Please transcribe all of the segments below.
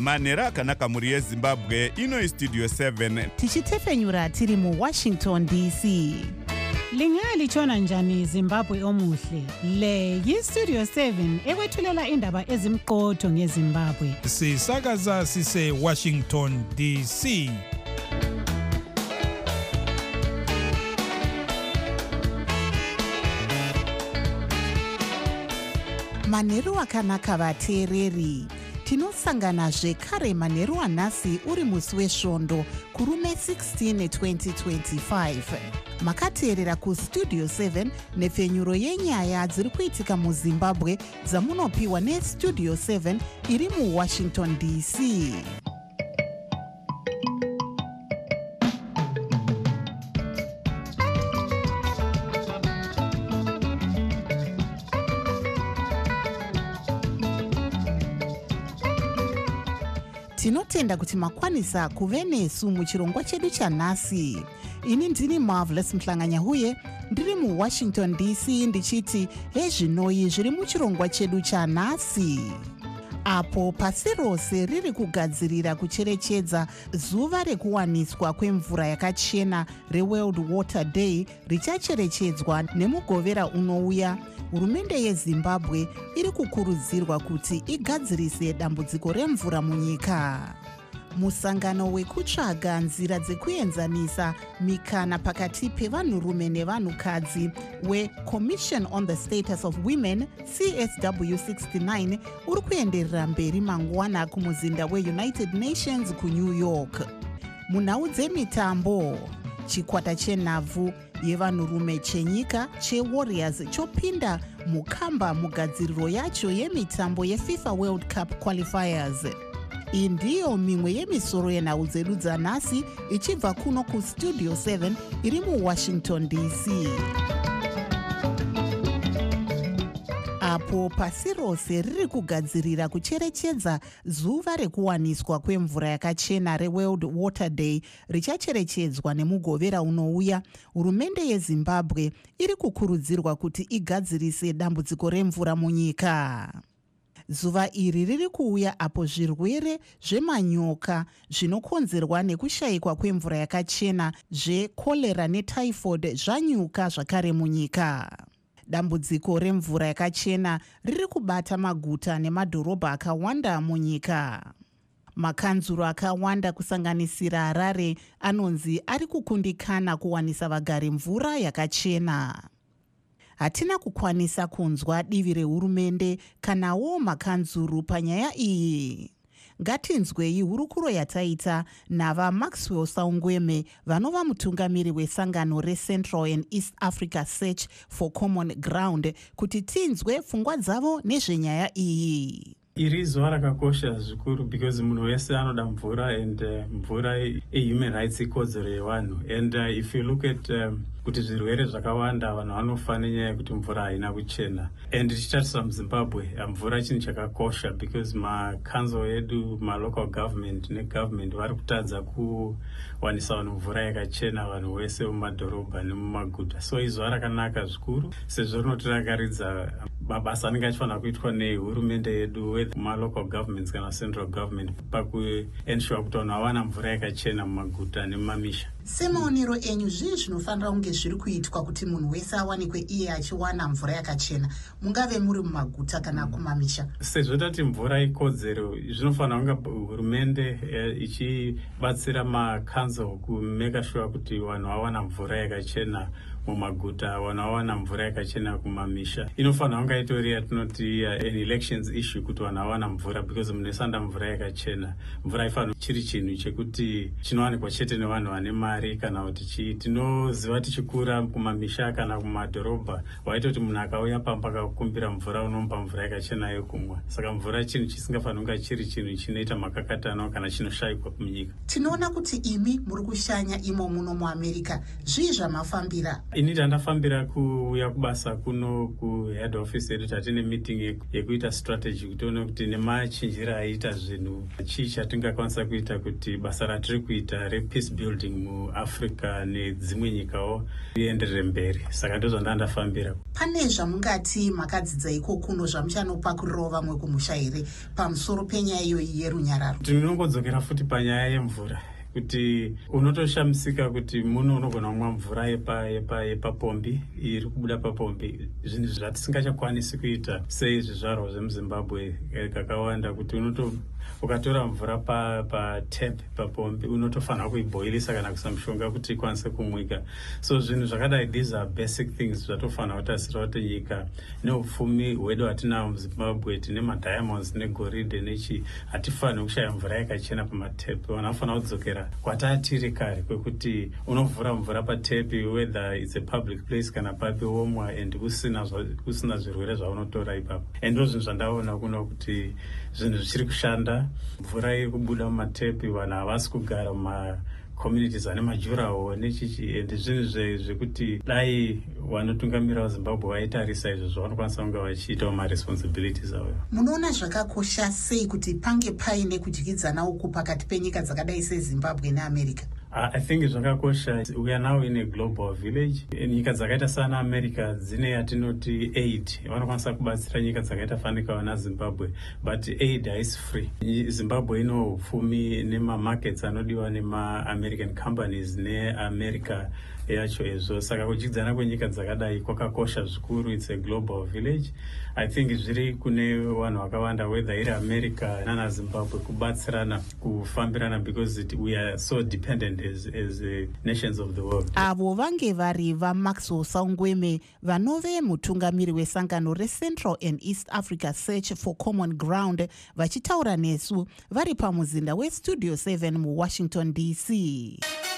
Manhero akanaka muri yeZimbabwe, ino Studio 7. Tichitefenyura tiri mu Washington DC. Lingalitshona njani Zimbabwe omuhle? Le yiStudio 7 ekwethulela indaba ezimqotho ngeZimbabwe. Sisakaza sise Washington DC. Manhero akanaka vateereri. Tinosangana zvekare manhero anhasi uri musi wesvondo kurume 16 2025. Makateerera kuStudio 7 nepfenyuro yenyaya dziri kuitika muZimbabwe dzamunopiwa neStudio 7 iri muWashington DC. Tinotenda kuti makwanisa kuve nesu muchirongwa chedu chanhasi. Ini ndini Marvelous Mhlanganyahuye, ndiri muWashington DC ndichiti hezvinoi zviri muchirongwa chedu chanhasi. Apo pasi rose riri kugadzirira kucherechedza zuva rekuwaniswa kwemvura yakachena reWorld Water Day richacherechedzwa nemugovera unouya, hurumende yeZimbabwe iri kukurudzirwa kuti igadzirise dambudziko remvura munyika. Musangano wekutsvaga nzira dzekuenzanisa mikana pakati pevanhurume nevanhukadzi weCommission on the Status of Women, CSW69, uri kuenderera mberi mangwana kumuzinda weUnited Nations kuNew York. Munhau dzemitambo, chikwata chenhabvu yevanhurume chenyika cheWarriors chopinda mukamba mugadziriro yacho yemitambo yeFIFA World Cup Qualifiers. Iyi ndiyo mimwe yemisoro yenhau dzedu dzanhasi ichibva kuno kuStudio 7 iri muWashington DC. Apo pasi rose riri kugadzirira kucherechedza zuva rekuwaniswa kwemvura yakachena reWorld Water Day richacherechedzwa nemugovera unouya, hurumende yeZimbabwe iri kukurudzirwa kuti igadzirise dambudziko remvura munyika. Zuva iri riri kuuya apo zvirwere zvemanyoka zvinokonzerwa nekushayikwa kwemvura yakachena zvekolera netyphoid zvanyuka zvakare munyika. Dambudziko remvura yakachena riri kubata maguta nemadhorobha akawanda munyika. Makanzuro akawanda kusanganisira Harare anonzi ari kukundikana kuwanisa vagari mvura yakachena. Hatina kukwanisa kunzwa divi rehurumende kanawo makanzuru panyaya iyi. Ngatinzwei hurukuro yataita nava Maxwell Saungweme vanova mutungamiri wesangano reCentral and East Africa Search for Common Ground kuti tinzwe pfungwa dzavo nezvenyaya iyi. Iri zuva rakakosha zvikuru because munhu wese anoda mvura and mvura human rights ikodzero yevanhu and if you look at kuti zvirwere zvakawanda vanhu vanofa nenyaya yekuti mvura haina kuchena and tichitarisa muZimbabwe mvura chinhu chakakosha because makanzo edu malocal government negovernment vari kutadza kuwanisa vanhu mvura yakachena vanhu vese mumadhorobha nemumaguta. So izuva rakanaka zvikuru sezvo rinotidakaridza mabasa anenge achifanira kuitwa nehurumende yedu malocal governments kana central government pakuensure kuti vanhu vawana mvura yakachena mumaguta nemumamisha. Semaonero enyu zvii zvinofanira kunge zviri kuitwa kuti munhu wese awanikwe iye achiwana mvura yakachena, mungave muri mumaguta kana kumamisha? Sezvo tati mvura ikodzero, zvinofanira kunge hurumende ichibatsira makanzo kumeka sure kuti vanhu vawana mvura yakachena mumaguta, vanhu vawana mvura yakachena kumamisha. Inofanira kunge itori yatinoti an elections issue kuti vanhu vawana mvura because munhu wese anoda mvura yakachena. Mvura haifaniri chiri chinhu chekuti chinowanikwa chete nevanhu vane mari kana kuti tinoziva tichikura kumamisha kana kumadhorobha waita kuti munhu akauya pamba akakumbira mvura unomupa mvura yakachena yokumwa. Saka mvura chinhu chisingafaniri kunge chiri chinhu chinoita makakatano kana chinoshayikwa munyika. Tinoona kuti imi muri kushanya imo muno muAmerica. Zvii zvamafambira? Ini ndandafambira kuuya kubasa kuno kuhead office yedu tatine meeting yekuita strategy kuti tione kuti nemachinjiro aita zvinhu chii chatingakwanisa kuita kuti basa ratiri kuita repeace building muAfrica nedzimwe nyikawo rienderere mberi. Saka ndizvo ndandafambira. Pane zvamungati makadzidza iko kuno zvamuchanopa kurova vamwe kumusha here pamusoro penyaya iyoyi yerunyararo? Tinongodzokera futi panyaya yemvura. Kuti unotoshamisika kuti muno unogona kumwa mvura yepapombi iri kubuda papombi, zvinhu zvatisingachakwanisi kuita sezvizvarwa zvemuZimbabwe kakawanda, kuti ukatora mvura patap papombi unotofanira kuibhoilisa kana kuisa mushonga kuti ikwanise kumwika. So zvinhu zvakadai, these are basic things zvatofanira kutasira kuti nyika neupfumi hwedu hatinavo muZimbabwe, tine madiamonds negoridhe nechi, hatifaniri kushaya mvura yakachena pamatap. Vanhu vanofanira kudzokera kwatatiri kare kwekuti unovhura mvura patepi whether it's a public place kana papi womwa and usina zvirwere zvaunotora ipapo. And ndozvinhu zvandaona kuno kuti zvinhu zvichiri kushanda. Mvura iri kubuda mumatepi, vanhu havasi kugara communities ane majuraho nechichi, and zvinhu zvekuti dai vanotungamira vaZimbabwe vaitarisa izvo zvavanokwanisa kunge vachiitawo maresponsibilities avo. Munoona zvakakosha sei kuti pange paine kudyidzana uku pakati penyika dzakadai seZimbabwe neAmerica? I think zvakakosha. We are now in a global village. Nyika dzakaita sana America dzine yatinoti aid, vanokwanisa kubatsira nyika dzakaita fanikawo naZimbabwe, but aid haisi free. Zimbabwe ino upfumi nemamarkets anodiwa nema-American companies neAmerica yacho ezvo. Saka kudyidzana kwenyika dzakadai kwakakosha zvikuru. It's a global village. I think zviri kune vanhu vakawanda, whether iri America nana Zimbabwe, kubatsirana kufambirana, because we are so dependent as nations of the world. Avo vange vari vaMaxwell Sangweme, vanove mutungamiri wesangano reCentral and East Africa Search for Common Ground, vachitaura nesu vari pamuzinda weStudio 7 muWashington DC.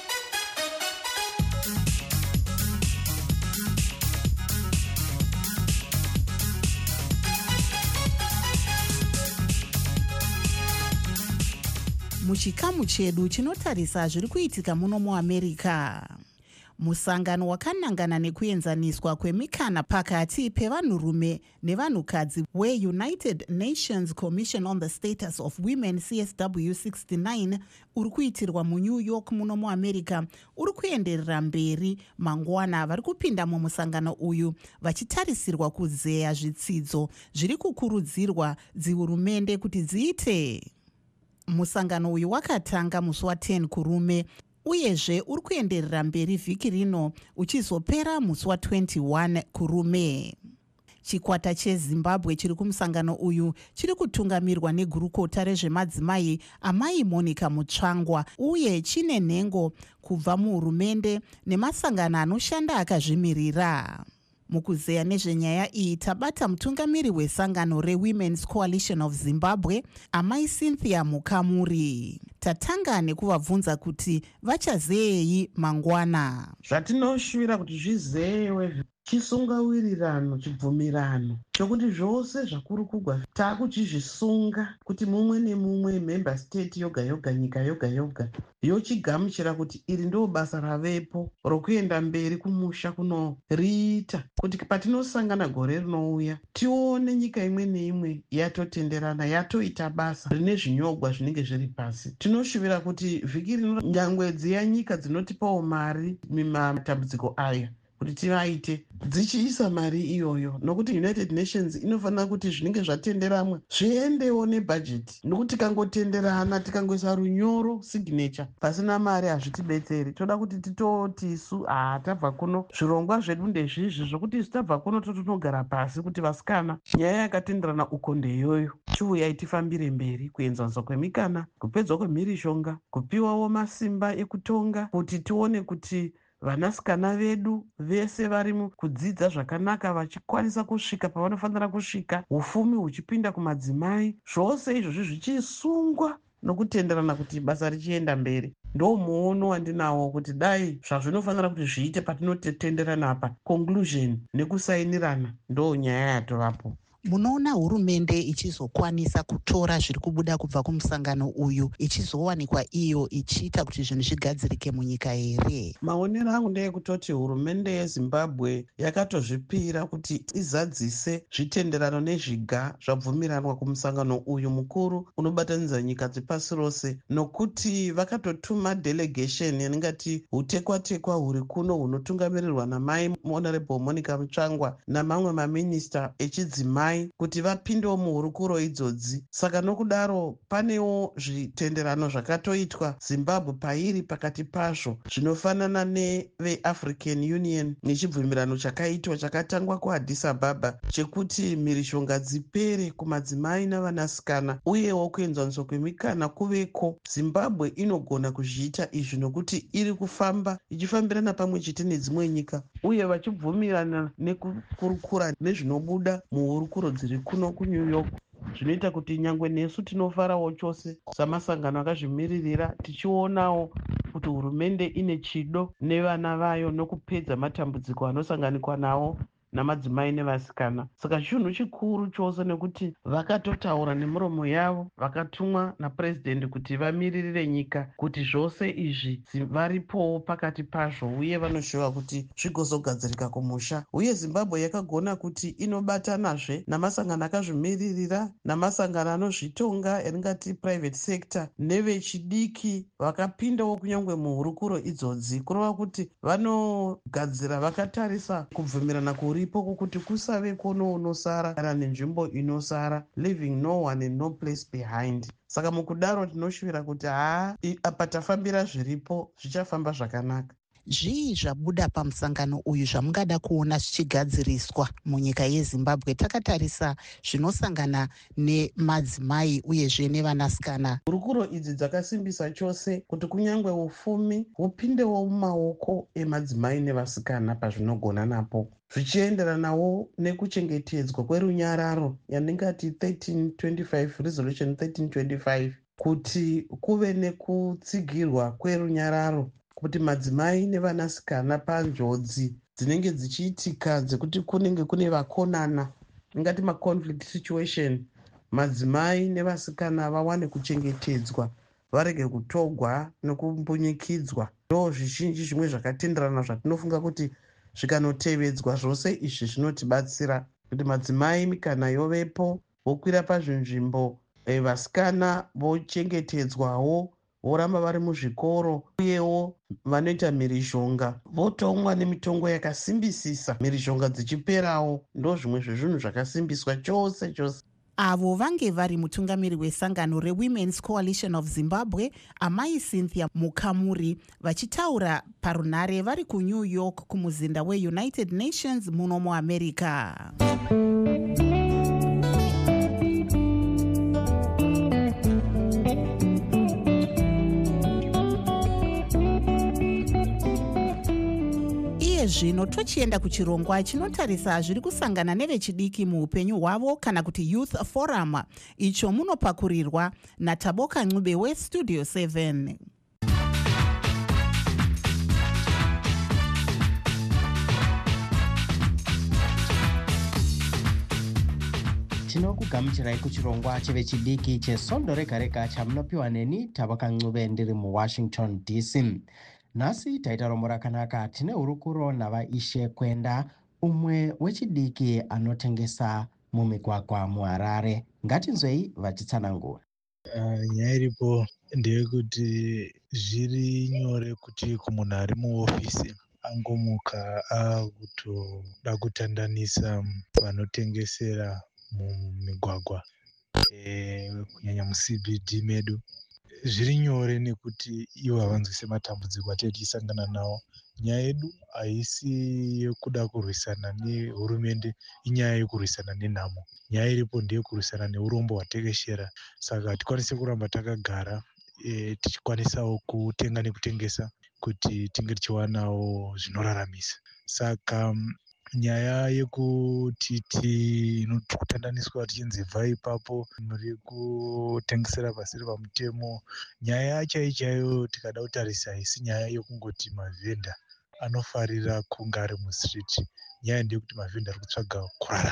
Muchikamu chedu chinotarisa zviri kuitika muno muAmerica. Musangano wakanangana nekuenzaniswa kwemikana pakati pevanhurume nevanhukadzi weUnited Nations Commission on the Status of Women CSW 69 uri kuitirwa muNew York muno muAmerica uri kuenderera mberi mangwana. Vari kupinda mumusangano uyu vachitarisirwa kuzeya zvitsidzo zviri kukurudzirwa dzihurumende kuti dziite. Musangano uyu wakatanga musi wa10 kurume uyezve uri kuenderera mberi vhiki rino uchizopera musi wa21 kurume. Chikwata cheZimbabwe chiri kumusangano uyu chiri kutungamirwa negurukota rezvemadzimai amai Monica Mutsvangwa uye chine nhengo kubva muhurumende nemasangano anoshanda akazvimirira. Mukuzeya nezvenyaya iyi tabata mutungamiri wesangano reWomen's Coalition of Zimbabwe, amai Cynthia Mukamuri. Tatanga nekuvabvunza kuti vachazeyei mangwana. Zvatinoshuvira kuti zvizeyewe chisungawirirano, chibvumirano chokuti zvose zvakuru kugwa takuchizvisunga kuti mumwe nemumwe member state yoga yoga, nyika yoga yoga yochigamuchira kuti iri ndo basa ravepo rokuenda mberi kumusha kunoriita, kuti patinosangana gore rinouya tione nyika imwe neimwe yatotenderana yatoita basa rine zvinyogwa zvinenge zviri pasi. Tinoshuvira kuti vhiki rino nyangwe dziya nyika dzinotipawo mari mumatambudziko aya kuti tivaite dzichiisa mari iyoyo, nokuti United Nations inofanira kuti zvinenge zvatenderamwe zviendewo nebhajeti, nokuti tikangotenderana tikangoisa runyoro signature pasina mari hazvitibetseri. Toda kuti titoti isu tabva kuno zvirongwa zvedu ndezvizvi zvokuti isu tabva kuno totonogara pasi kuti vasikana nyaya yakatenderana uko ndeyoyo, chiuyai tifambire mberi kuenzaniswa kwemikana, kupedzwa kwemhirishonga, kupiwawo masimba ekutonga, kuti tione kuti vanasikana vedu vese vari kudzidza zvakanaka vachikwanisa kusvika pavanofanira kusvika, ufumi huchipinda kumadzimai, zvose izvozvi zvichisungwa nokutenderana kuti basa richienda mberi. Ndo muono wandinawo kuti dai zvazvinofanira kuti zviite patinotenderana apa, conclusion nekusainirana ndo nyaya yatovapo. munoona hurumende ichizokwanisa kutora zviri kubuda kubva kumusangano uyu ichizowanikwa iyo ichiita kuti zvinhu zvigadzirike munyika here? Maonero angu ndeekutoti hurumende yeZimbabwe yakatozvipira kuti izadzise zvitenderano nezviga zvabvumiranwa kumusangano uyu mukuru unobatanidza nyika dzepasi rose, nokuti vakatotuma delegation yaningati utekwa-tekwa huri kuno hunotungamirirwa namai Honorable Monica Mutsvangwa namamwe maminista echidzimai kuti vapindewo muhurukuro idzodzi. Saka nokudaro panewo zvitenderano zvakatoitwa Zimbabwe pairi pakati pazvo zvinofanana neveAfrican Union nechibvumirano chakaitwa chakatangwa kuAddis Ababa chekuti mhirishonga dzipere kumadzimai navanasikana uyewo kuenzaniswa kwemikana kuveko. Zimbabwe inogona kuzviita izvi nokuti iri kufamba ichifambirana pamwe chete nedzimwe nyika uye vachibvumirana nekukurukura nezvinobuda muhurukuro dziri kuno kuNew York, zvinoita kuti nyangwe nesu tinofarawo chose samasangano akazvimiririra tichionawo kuti hurumende ine chido nevana vayo nokupedza matambudziko anosanganikwa nawo namadzimai nevasikana. Saka chinhu chikuru chose nekuti vakatotaura nemuromo yavo, vakatumwa napurezidendi kuti vamiririre nyika kuti zvose izvi varipowo pakati pazvo uye vanoshuva kuti zvigozogadzirika kumusha. Uye Zimbabwe yakagona kuti inobatanazve namasangano akazvimiririra namasangano anozvitonga yaringati private sector nevechidiki vakapindawo kunyangwe muhurukuro idzodzi kureva kuti vanogadzira vakatarisa kubvumirana kuri kuti kusave kuno unosara kana nenzvimbo inosara, leaving no one and no place behind. Saka mukudaro tinoshuvira kuti apa tafambira zviripo zvichafamba zvakanaka. Zvii zvabuda pamusangano uyu zvamungada kuona zvichigadziriswa munyika yeZimbabwe takatarisa zvinosangana nemadzimai uyezve nevanasikana? Hurukuro idzi dzakasimbisa chose kuti kunyangwe ufumi hupindewo mumaoko emadzimai nevasikana pazvinogona napo, zvichienderanawo nekuchengetedzwa kwerunyararo yaningati 1325 resolution 1325 kuti kuve nekutsigirwa kwerunyararo kuti madzimai nevanasikana panjodzi dzinenge dzichiitika dzekuti kunenge kune vakonana, ingati maconflict situation, madzimai nevasikana vawane kuchengetedzwa varege kutogwa nekumbunyikidzwa. Ndo zvizhinji zvimwe zvakatenderana zvatinofunga kuti zvikanotevedzwa zvose izvi zvinotibatsira kuti madzimai mikana yovepo, vokwira pazvinzvimbo, vasikana vochengetedzwawo, voramba vari muzvikoro uyewo vanoita mhirishonga votomwa nemitongo yakasimbisisa, mhirishonga dzichiperawo. Ndo zvimwe zvezvinhu zvakasimbiswa chose chose. Avo vange vari mutungamiri wesangano reWomen's Coalition of Zimbabwe, amai Cynthia Mukamuri, vachitaura parunhare vari kuNew York kumuzinda weUnited Nations muno muAmerica. Zvino tochienda kuchirongwa chinotarisa zviri kusangana nevechidiki muupenyu hwavo kana kuti Youth Forum, icho munopakurirwa naTaboka Ncube weStudio 7. Tinokugamuchirai kuchirongwa chevechidiki chesondo rega rega chamunopiwa neni Taboka Ncube ndiri muWashington DC. Nhasi taita rombo rakanaka. Tine hurukuro navaishe Kwenda, umwe wechidiki anotengesa mumigwagwa muHarare. Ngatinzwei vachitsanangura. Nyaya iripo ndeyekuti zviri nyore kuti kumunhu ari muofisi angomuka akutoda kutandanisa vanotengesera mumigwagwa kunyanya muCBD medu. Zviri nyore nekuti ivo havanzwise matambudziko atiri tichisangana nawo. Nyaya yedu haisi yekuda kurwisana nehurumende, inyaya yekurwisana nenhamo. Nyaya iripo ndeyekurwisana neurombo hwatekeshera. Saka hatikwanisi kuramba takagara tichikwanisawo kutenga nekutengesa kuti tinge tichiwanawo zvinoraramisa. Saka nyaya yekuti tinotandaniswa tichinzi bva ipapo muri kutengesera pasiri pamutemo, nyaya chaiyo tikada kutarisa haisi nyaya yokungoti mavhenda anofarira kunge ari musiriti. Nyaya ndeyekuti mavhenda ari kutsvaga kurarama.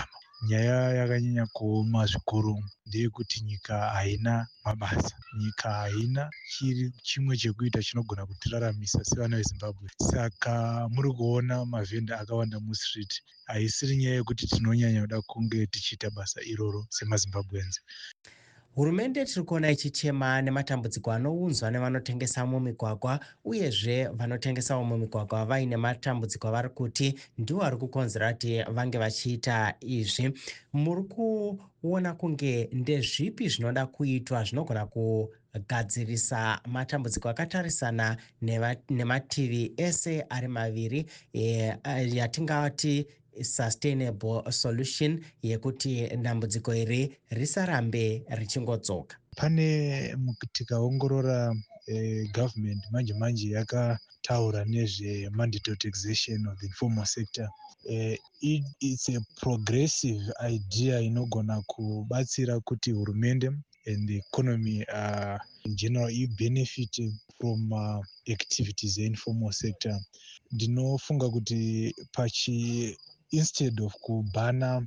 nyaya yakanyanya kuoma zvikuru ndeyekuti nyika haina mabasa, nyika haina chimwe chekuita chinogona kutiraramisa sevana vezimbabwe. Saka muri kuona mavhenda akawanda mustreet, haisiri nyaya yekuti tinonyanya kuda kunge tichiita basa iroro semazimbabwenzi. Hurumende tiri kuona ichichema nematambudziko anounzwa nevanotengesa mumigwagwa, uyezve vanotengesawo mumigwagwa vaine matambudziko avari kuti ndiwo ari kukonzera kuti vange vachiita izvi. Muri kuona kunge ndezvipi zvinoda kuitwa zvinogona kugadzirisa matambudziko akatarisana nemativi ese ari maviri, yatingati sustainable solution, yekuti dambudziko iri risarambe richingodzoka? Pane tikaongorora government manje yakataura nezve-mandatory taxation of the informal sector. It's a progressive idea inogona kubatsira kuti hurumende and the economy in general benefit from activities informal sector. Ndinofunga kuti instead of kubhana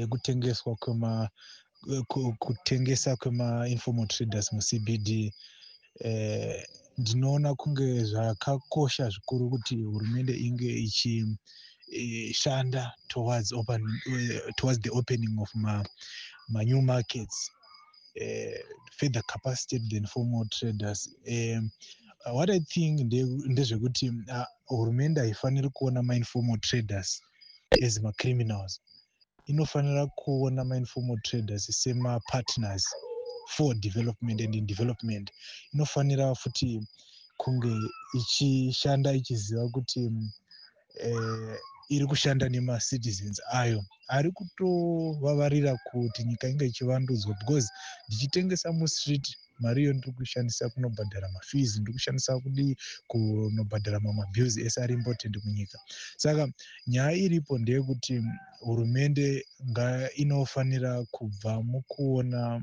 kutengesa kwema-informal traders mu-CBD, ndinoona kunge zvakakosha zvikuru kuti hurumende inge ichishanda towards the opening of new markets, further capacitate the informal traders. What I think ndezvekuti hurumende haifaniri kuona ma-informal traders as ma-criminals. Inofanira kuona ma-informal traders sema-partners for development and in development. Inofanira futi kunge ichishanda ichiziva kuti iri kushanda nema-citizens ayo. Ari kutovavarira kuti nyika inge ichivandudzwa, because ndichitengesa mu-street, mari iyo ndiri kushandisa kunobhadhara mafees, ndiri kushandisa kunobhadhara mabills ese ari important munyika. Saka nyaya iripo ndeyekuti hurumende inofanira kubva mukuona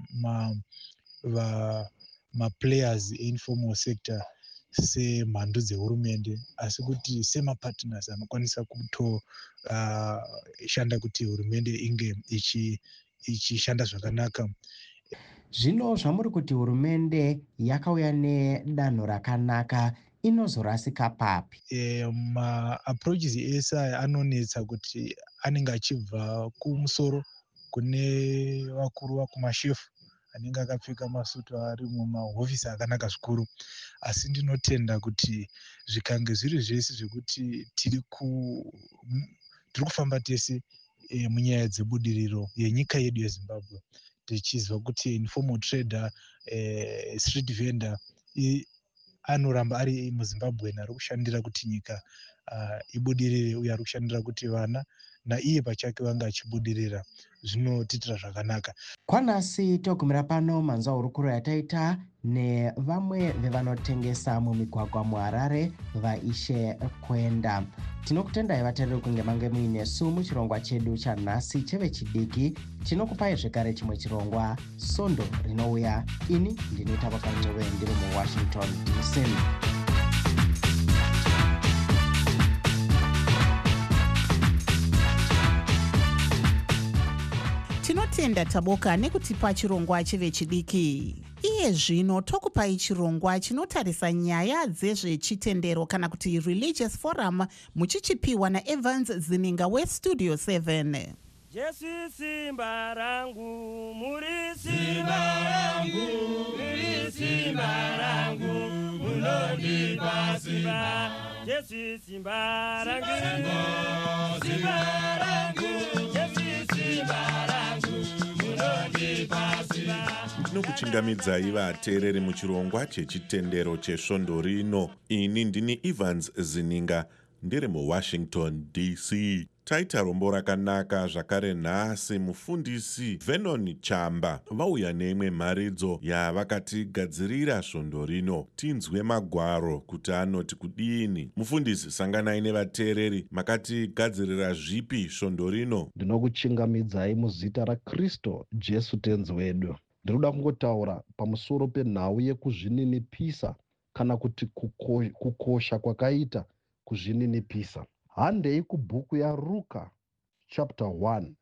ma-players e-informal sector semhandu dzehurumende, asi kuti sema-partners anokwanisa kutoshanda kuti hurumende inge ichishanda zvakanaka. Zvino zvamuri kuti hurumende yakauya nedanho rakanaka, inozorasika papi? Ma-approaches ese aya anonetsa kuti anenge achibva kumusoro kune vakuru vakumashefu anenge akapfeka masutu ari mumahofisi akanaka zvikuru. Asi ndinotenda kuti zvikange zviri zvese zvekuti tiri kufamba tese munyaya dzebudiriro yenyika yedu yeZimbabwe, tichizwa kuti informal trader, street vendor anoramba ari muZimbabwe ari kushandira kuti nyika ibudirire, uye ari kushandira kuti vana naiye pachake vanga achibudirira. Zvinotiitira zvakanaka. Kwanasi togumira pano manzwa hurukuro yataita nevamwe vevanotengesa mumigwagwa muHarare, vaishe Kwenda. Tinokutendai vateereri kunge mange muinesu muchirongwa chedu chanhasi chevechidiki. Tinokupai zvekare chimwe chirongwa, Sondo rinouya. Ini ndini Tavakancuve ndiri muWashington DC. Tinotenda Taboka nekutipa chirongwa chevechidiki. Iye zvino tokupai chirongwa chinotarisa nyaya dzezvechitendero kana kuti religious forum, muchichipiwa naEvans Zininga weStudio 7. Jesu simba rangu, muri simba rangu, muri simba rangu, munondipa simba. Jesu simba rangu, simba rangu, Jesu simba rangu, munondipa simba. Tinokuchingamidzai vateereri muchirongwa chechitendero chesvondo rino. Ini ndini Evans Zininga ndiri muWashington DC. Taita rombo rakanaka zvakare nhasi mufundisi Vernon Chamba vauya neimwe mharidzo yavakatigadzirira svondo rino. Tinzwe magwaro kuti anoti kudini. Mufundisi, sanganai nevateereri, makatigadzirira zvipi svondo rino? Ndinokuchingamidzai muzita raKristu Jesu tenzi wedu. Ndinoda kungotaura pamusoro penhau yekuzvininipisa kana kuti kukosha kwakaita kuzvininipisa. Handei kubhuku yaRuka chapter 1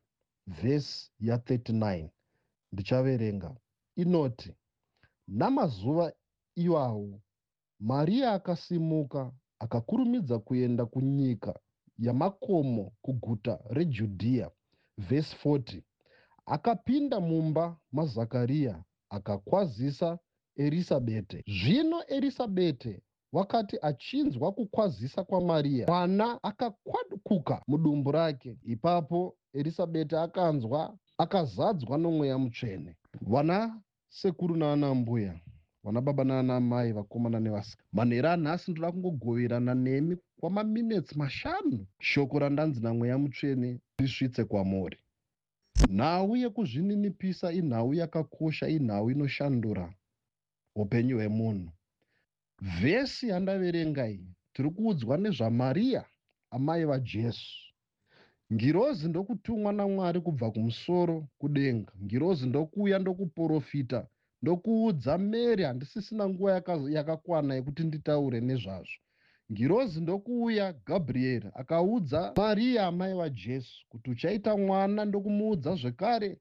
vhesi ya39 ndichaverenga. Inoti, namazuva iwawo Maria akasimuka akakurumidza kuenda kunyika yamakomo kuguta reJudhea. Vhesi 40, akapinda mumba maZakaria akakwazisa Erisabhete. Zvino Erisabhete wakati achinzwa kukwazisa kwaMaria, mwana akakwadukuka mudumbu rake. Ipapo Erisabhete akanzwa akazadzwa nomweya mutsvene. Vana sekuru naana mbuya, vana baba naana mai, vakomana nevasika, manhero anhasi ndoda kungogoverana nemi kwamaminitsi 5 shoko randanzi namweya mutsvene risvitse kwamuri. Nhau yekuzvininipisa inhau yakakosha, inhau inoshandura upenyu hwemunhu. Vhesi yandaverenga iyi tiri kuudzwa nezvaMaria amai vaJesu. Ngirozi ndokutumwa naMwari kubva kumusoro kudenga. Ngirozi ndokuuya ndokuprofita ndokuudza Mary, handisisina nguva yakakwana yekuti nditaure nezvazvo. Ngirozi ndokuuya Gabrieri akaudza Maria amai vaJesu kuti uchaita mwana, ndokumuudza zvekare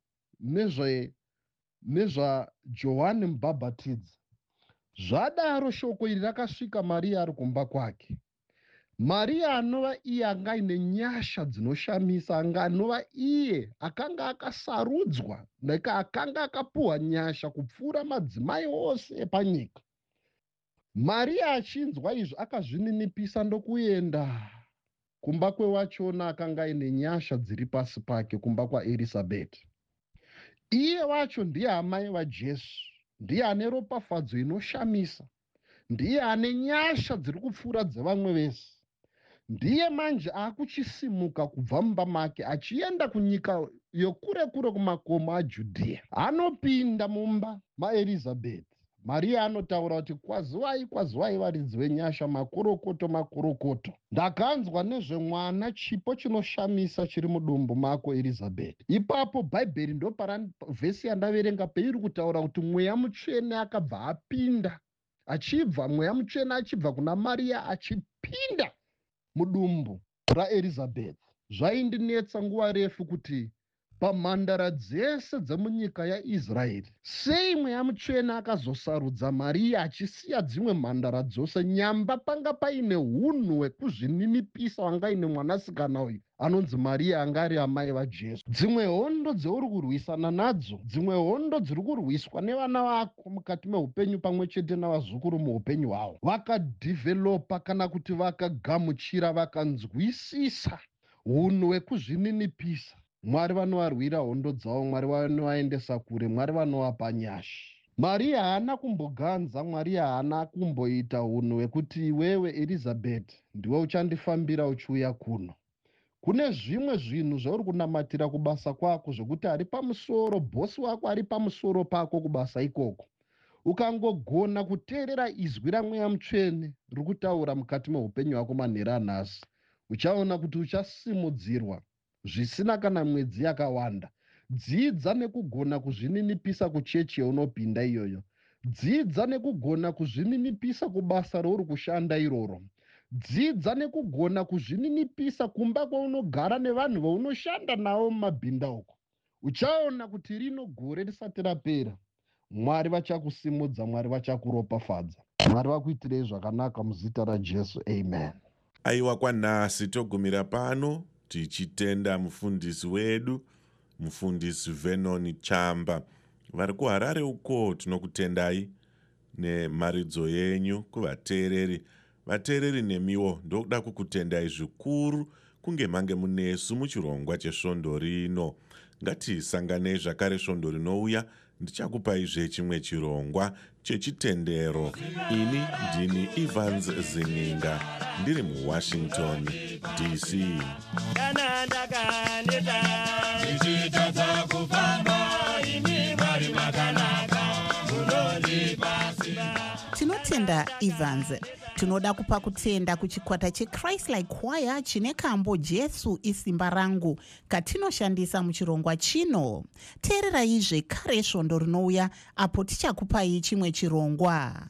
nezvaJohani Mubhabhatidzi. Zvadaro shoko iri rakasvika Maria ari kumba kwake. Maria anova iye anga aine nyasha dzinoshamisa, anova iye akanga akasarudzwa, akanga akapuhwa nyasha kupfuura madzimai ose epanyika. Maria achinzwa izvo akazvininipisa ndokuenda kumba kwewachona akanga aine nyasha dziri pasi pake, kumba kwaErisabheti. Iye wacho ndiye amai vaJesu, ndiye ane ropafadzo inoshamisa, ndiye ane nyasha dziri kupfuura dzevamwe vese. Ndiye manje akuchisimuka kubva mumba make achienda kunyika yokure kure kumakomo aJudhea. Anopinda mumba maErizabheti. Maria anotaura kuti kwaziwai varidzi venyasha, makorokoto. Ndakanzwa nezvemwana chipo chinoshamisa chiri mudumbu mako Erizabheti. Ipapo Bhaibheri vhesi yandaverenga peiri kutaura kuti mweya mutsvene akabva apinda, mweya mutsvene achibva kuna Maria achipinda mudumbu raErizabheti. Zvaindinetsa nguva refu kuti pamhandara dzese dzemunyika yaIsraeri sei mweya mutsvene akazosarudza Maria achisiya dzimwe mhandara dzose, nyamba panga paine unhu hwekuzvininipisa wangaine mwanasikana uyu anonzi Maria anga ari amai vaJesu. Dzimwe hondo dzeuri kurwisana nadzo, dzimwe hondo dziri kurwiswa nevana vako mukati meupenyu pamwe chete navazukuru muupenyu hwavo, vakadhivhelopa kana kuti vakagamuchira, vakanzwisisa unhu hwekuzvininipisa. Mwari vanovarwira hondo dzavo, Mwari vanovaendesa kure, Mwari vanovapa nyasha. Maria haana kumboganza, Mwari haana kumboita unhu hwekuti iwewe Erizabheti ndiwe uchandifambira uchiuya kuno. Kune zvimwe zvinhu zvauri kunamatira kubasa kwako zvokuti ari pamusoro, bhosi wako ari pamusoro pako kubasa ikoko. Ukangogona kuteerera izwi ramweya mutsvene riri kutaura mukati meupenyu hwako manhero anhasi, uchaona kuti uchasimudzirwa zvisina kana mwedzi yakawanda. Dzidza nekugona kuzvininipisa kuchechi yaunopinda iyoyo. Dzidza nekugona kuzvininipisa kubasa rouri kushanda iroro. Dzidza nekugona kuzvininipisa kumba kwaunogara nevanhu vaunoshanda navo mumabhinda uko. Uchaona kuti rino gore risati rapera, Mwari vachakusimudza, Mwari vachakuropafadza, Mwari vakuitirei zvakanaka muzita raJesu. Amen. Aiwa, kwanhasi togumira pano tichitenda mufundisi wedu, mufundisi Vernon Chamba. Vari kuHarare uko tinokutendai nemharidzo yenyu kuvateereri. Vateereri nemiwo ndokuda kukutendai zvikuru kunge mange munesu muchirongwa chesvondo rino. Ngatisanganei zvakare svondo rinouya, ndichakupaizve chimwe chirongwa chechitendero. Ini ndini Evans Zininga, ndiri muWashington DC. Tinotenda Evans. Tinoda kupa kutenda kuchikwata cheChrist-like Choir chine kambo Jesu isimba rangu katinoshandisa muchirongwa chino. Teererai zvekare svondo rinouya apo tichakupai chimwe chirongwa.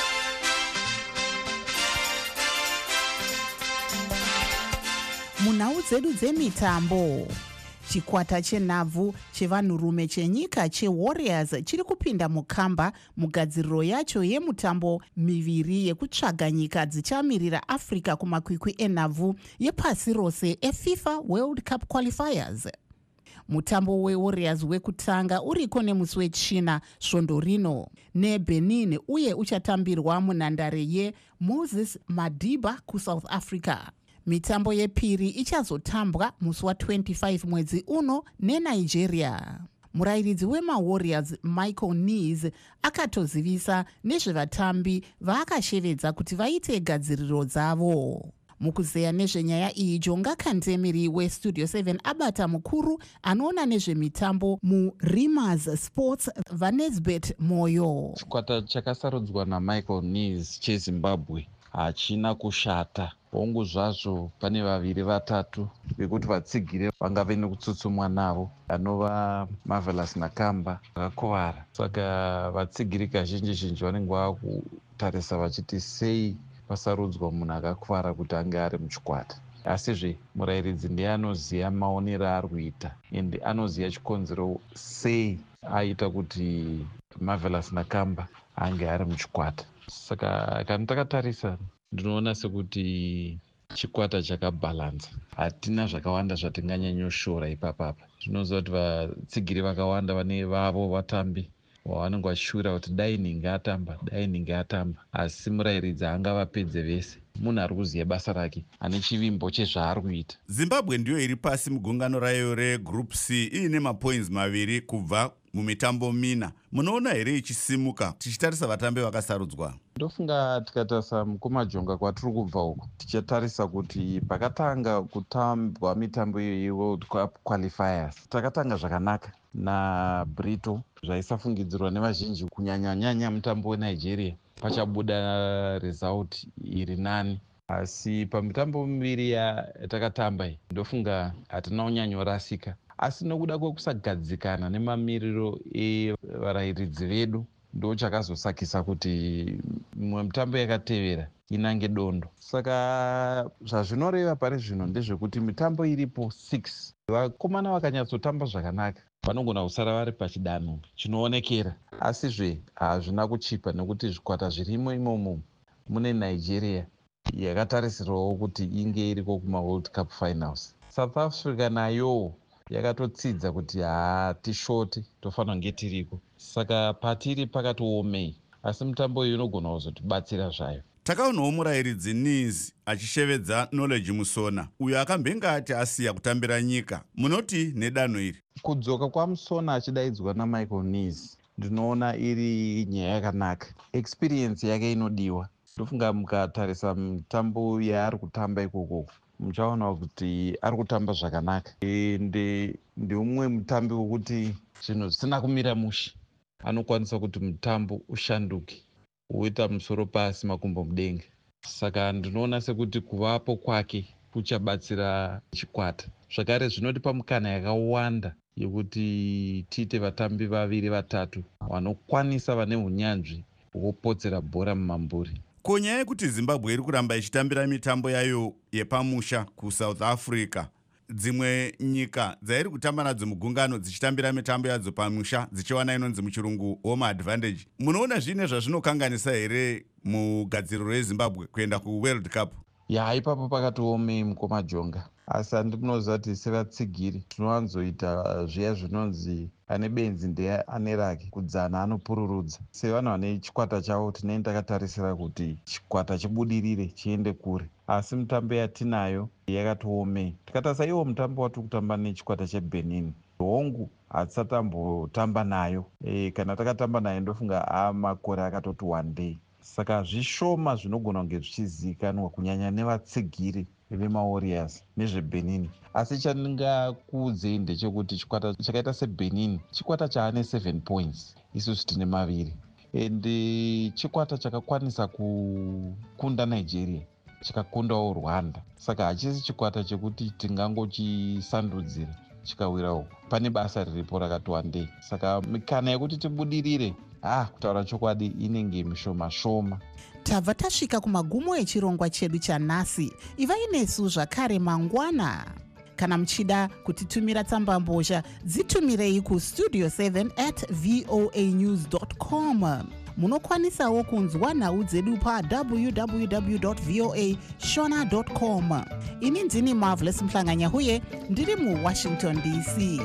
Munhau dzedu dzemitambo. Chikwata chenhabvu chevanhurume chenyika cheWarriors chiri kupinda mukamba mugadziriro yacho yemutambo miviri yekutsvaga nyika dzichamirira Africa kumakwikwi enhabvu yepasi rose eFIFA World Cup Qualifiers. Mutambo weWarriors wekutanga uriko nemusi wechina svondo rino neBenin uye uchatambirwa munhandare yeMoses Madiba kuSouth Africa. Mitambo yepiri ichazotambwa musi wa25 mwedzi uno neNigeria. Murairidzi wemaWarriors Michael Nees akatozivisa nezvevatambi vaakashevedza kuti vaite gadziriro dzavo. Mukuzeya nezvenyaya iyi, Jonga Kantemiri weStudio 7 abata mukuru anoona nezvemitambo muRimers Sports Vanesbet Moyo. Chikwata chakasarudzwa naMichael Nees cheZimbabwe hachina kushata. Hongu zvazvo pane vaviri vatatu vekuti vatsigire vangave nekutsutsumwa navo, anova Marvelous Nakamba vakakuvara. Saka vatsigiri kazhinji vanenge vakutarisa vachiti sei pasarudzwa munhu akakuvara kuti ange ari muchikwata. Asizve murairidzi ndiye anoziva maonero ari kuita ende anoziva chikonzero sei aita kuti Marvelous Nakamba ange ari muchikwata. Saka kana takatarisa ndinoona sekuti chikwata chakabhalanza. Hatina zvakawanda zvatinganyanyoshora ipapapa. Zvinoziva kuti vatsigiri vakawanda vane vavo vatambi vavanenge vachishura kuti dai ninge atamba, asi murairidzi angavapedze vese. Munhu ari kuziva basa rake, ane chivimbo chezvaari kuita. Zimbabwe ndiyo iri pasi mugungano rayo reGroup C iine mapoints 2 kubva mumitambo 4. Munoona here ichisimuka tichitarisa vatambi vakasarudzwa? Ndofunga tikatarisa mukumajonga kwatiri kubva uku, tichatarisa kuti pakatanga kutambwa mitambo iyo yeWorld Cup Qualifiers takatanga zvakanaka naBrito, zvaisafungidzirwa nevazhinji kunyanya mutambo weNigeria pachabuda result iri nani. Asi pamitambo miviri yatakatamba iyi ndofunga hatina unyanyorasika, asi nokuda kwekusagadzikana nemamiriro evarairidzi vedu ndo chakazosakisa kuti mimwe mitambo yakatevera inange dondo. Saka zvazvinoreva pari zvino ndezvekuti mitambo iripo 6 vakomana vakanyatsotamba zvakanaka vanogona kusara vari pachidanho chinoonekera. Asizve hazvina kuchipa nekuti zvikwata zvirimo imomo mune Nigeria yakatarisirwawo kuti inge iriko kumaWorld Cup Finals. South Africa nayo yakatotsidza kuti hatishoti, tofanira kunge tiriko. Saka patiri pakatiomei, asi mitambo iyi inogona kuzotibatsira zvayo. Takaonawo murairidzi Nees achishevedza Knowledge Musona, uyo akambenga ati asiya kutambira nyika. Munoti nedanho iri? Kudzoka kwaMusona achidaidzwa naMichael Nees ndinoona iri nyaya yakanaka. Experience yake inodiwa. Ndofunga mukatarisa mitambo yaari kutamba ikoko muchaona kuti ari kutamba zvakanaka. Ndeumwe mutambi wekuti zvinhu zvisina kumira mushe anokwanisa kuti mutambo ushanduke uita musoro pasi makumbo mudenga. Saka ndinoona sekuti kuvapo kwake kuchabatsira chikwata. Zvakare zvinotipa mukana yakawanda yekuti tiite vatambi 2-3 vanokwanisa vane unyanzvi hwokupotsera bhora mumamburi. Konyaya yekuti Zimbabwe iri kuramba ichitambira mitambo yayo yepamusha kuSouth Africa, dzimwe nyika dzairi kutamba nadzo mugungano dzichitambira mitambo yadzo pamusha dzichiwana inonzi muchirungu home advantage. Munoona zvine zvazvinokanganisa here mugadziriro reZimbabwe kuenda kuWorld Cup? Ipapo pakatiomei mukomajonga, asi handinoziva kuti sevatsigiri tinowanzoita zviya zvinonzi ane benzi ndiye ane rake, kudzana anopururudza. Sevanhu vane chikwata chavo tinenge takatarisira kuti chikwata chibudirire chiende kure, asi mitambo yatinayo yakatiomei. Tikatarisa iwo mutambo watiri kutamba nechikwata cheBenin, hongu hatisatambotamba nayo. Kana takatamba nayo ndofunga makore akatoti 1 day. Saka zvishoma zvinogona kunge zvichizivikanwa kunyanya nevatsigiri vemaWarriors nezveBenin. Asi chandingakuudzei ndechekuti chikwata chakaita seBenin chikwata chaane 7 points, isusu tine 2. Ende chikwata chakakwanisa kukunda Nigeria, chikakundawo Rwanda. Saka hachisi chikwata chekuti tingangochisandudzira chikawira uko. Pane basa riripo rakati wandei. Saka mikana yekuti tibudirire, kutaura chokwadi inenge mishoma-shoma. Tabva tasvika kumagumo echirongwa chedu chanhasi. Ivai nesu zvakare mangwana. kana muchida kutitumira tsambambozha dzitumirei kustudio7@voanews.com. Munokwanisawo kunzwa nhau dzedu pa www.voashona.com. Ini ndini Marvelous Mhlanganya-Huye ndiri muWashington DC.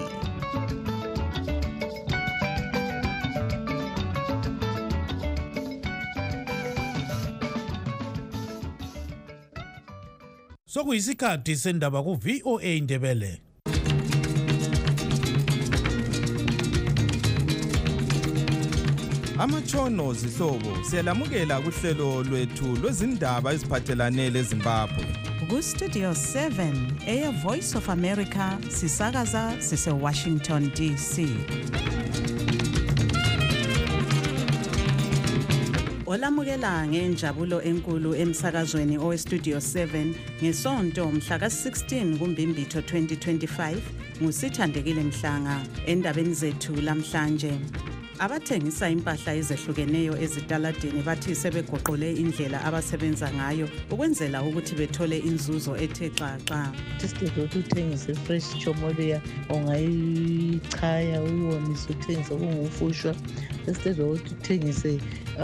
Sokuyisikhathi sendaba ku VOA Ndebele. Amatshono zihlobo siyalamukela kuhlelo lwethu lwezindaba eziphathelane leZimbabwe. Ku-Studio 7 Air Voice of America sisakaza sise-Washington DC. Olamukela ngenjabulo enkulu emsakazweni owe-Studio 7 ngesonto mhla ka-16 kuMbimbitho 2025 nguSithandekile Mhlanga. Endabeni zethu lamhlanje, abathengisa impahla ezehlukeneyo ezitaladeni bathi sebegoqole indlela abasebenza ngayo ukwenzela ukuthi bethole inzuzo ethe xaxa. Isitolo uthengisa ifresh chomolia ongayichaya uyiwomise uthengisa kungufushwa. Isitolo uthengise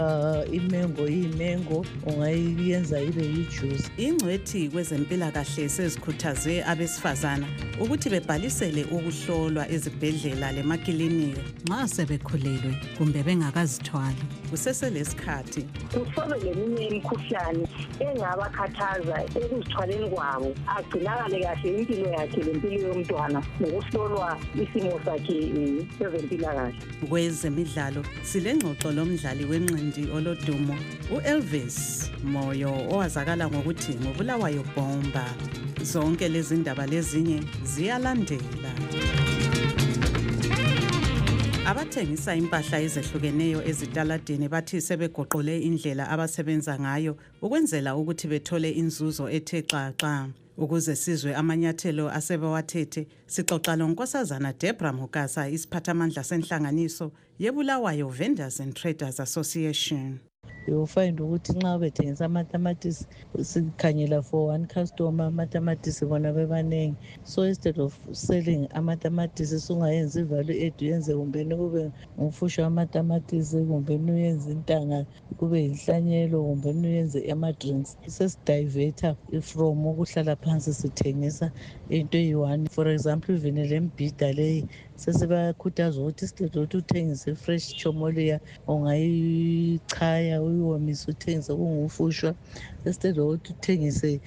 imengo ongayenza ibe yijuice. Ingcwethi kwezempilakahle sezikhuthaze abesifazana ukuthi bebhalisele ukuhlolwa ezibhedlela lemakilinika nxa sebekhulelwe kumbe bengakazithwali kuseselesikhathi. Kusobe leminye imikhuhlane engabakhathaza ekuzithwaleni kwabo, agcinakale kahle impilo yakhe lempilo yomntwana ngokuhlolwa isimo sakhe sezempilakahle. Kwezemidlalo silengxoxo lomdlali wenqindi olodumo uElvis Moyo owazakala ngokuthi ngobulawayo bomba. Zonke lezi ndaba lezinye ziyalandela. Abathengisa impahla ezehlukeneyo ezitaladeni bathi sebegoqole indlela abasebenza ngayo ukwenzela ukuthi bethole inzuzo ethe xaxa. Ukuze sizwe amanyathelo asebewathethe, sixoxa loNkosazana Deborah Mukasa, isiphathamandla senhlanganiso yeBulawayo Vendors and Traders Association. You find ukuthi nxa bethengisa amatamatisi sikhanyela for one customer amatamatisi bona bebanengi, so instead of selling amatamatisi sungayenza ivalue add yenze kumbeni kube ngumfusha amatamatisi kumbeni uyenze intanga kube inhlanyelo kumbeni uyenze ama-drinks. Sesidiveta from ukuhlala phansi sithengisa into eyi-one. For example, even le mbhida leyi sesibakhuthaza ukuthi isitolo uthengise fresh chomolia ongayichaya uyiwomise uthengise kungufushwa. Instead of uthengise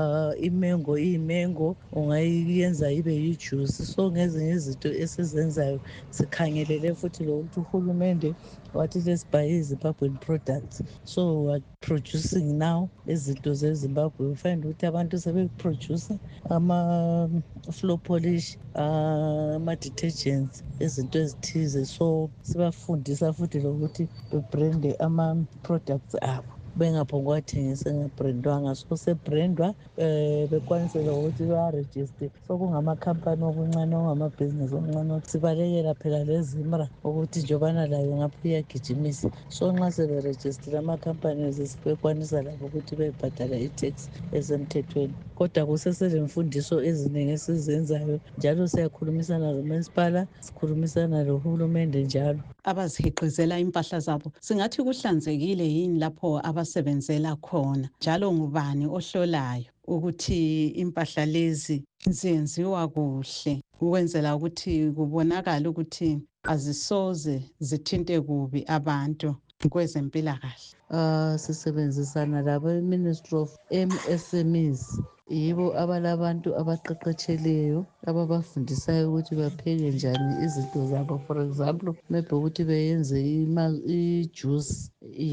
imengo ongayenza ibe yijuice. So ngezinye izinto esizenzayo sikhangelele futhi lokuthi uhulumende wathi let's buy Zimbabwean products, so we're producing now izinto zeZimbabwe. We find ukuthi abantu sebeproduce ama-floor polish, ama-detergents, izinto ezithize, so sibafundisa futhi lokuthi bebrande ama-products abo bengaphongo wathengisa engabrandwanga. So sebrandwa bekwanisela ukuthi ba-register. So kungamakhampani okuncane okungamabhizinisi okuncane. Sibalekela phela leZimra ukuthi njobana layo ngapho iyagijimisa. So nxa seberejistile amakhampani sesibekwanisa labo ukuthi bebhadala i-tax esemthethweni. Kodwa kuseselemfundiso eziningi esizenzayo njalo siyakhulumisana lomasipala, sikhulumisana lohulumende njalo. Abazihiqizela impahla zabo singathi kuhlanzekile yini lapho abasebenzela khona, njalo ngubani ohlolayo ukuthi impahla lezi zenziwa kuhle ukwenzela ukuthi kubonakala ukuthi azisoze zithinte kubi abantu kwezempilakahle. Sisebenzisana labo Ministry of MSMEs, yibo abalabantu abaqeqetsheleyo ababafundisayo ukuthi bapheke njani izinto zabo. For example, maybe ukuthi beyenze i-juice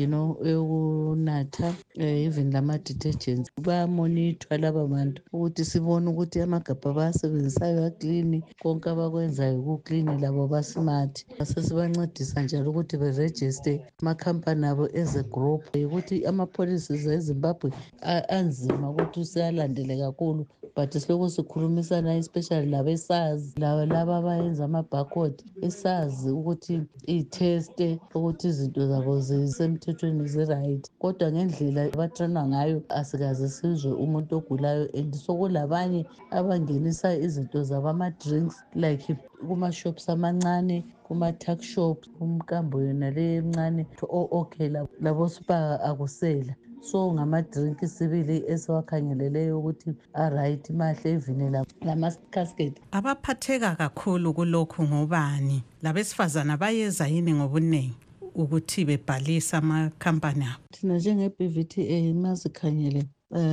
eyokunatha, even lama-detergents. Bayamonithwa laba bantu ukuthi sibone ukuthi amagabha abawasebenzisayo aklini, konke abakwenzayo kuklini, labo basmart. Sesibancedisa njalo ukuthi berejiste amakhampani abo as a group, ukuthi ama-policies eZimbabwe anzima ukuthi usiyalandele kakhulu but silokhu sikhulumisana especially labe-SARS laba abayenza ama-barcode i-SARS ukuthi itheste ukuthi izinto zabo zisemthethweni zi-right, kodwa ngendlela abatrana ngayo asikaze sizwe umuntu ogulayo. And sokulabanye abangenisa izinto zabo ama-drinks like kuma-shops amancane, kuma-tuck shops, umkambo yona le encane okay labo-spa akusela. So ngama-drink sibili esiwakhangeleleyo ukuthi a-right mahle evini lama-casket. Abaphatheka kakhulu kulokhu ngobani? Labesifazana bayeza yini ngobuningi ukuthi bebhalisa amakhampani abo? Thina njenge-BVTA masikhangele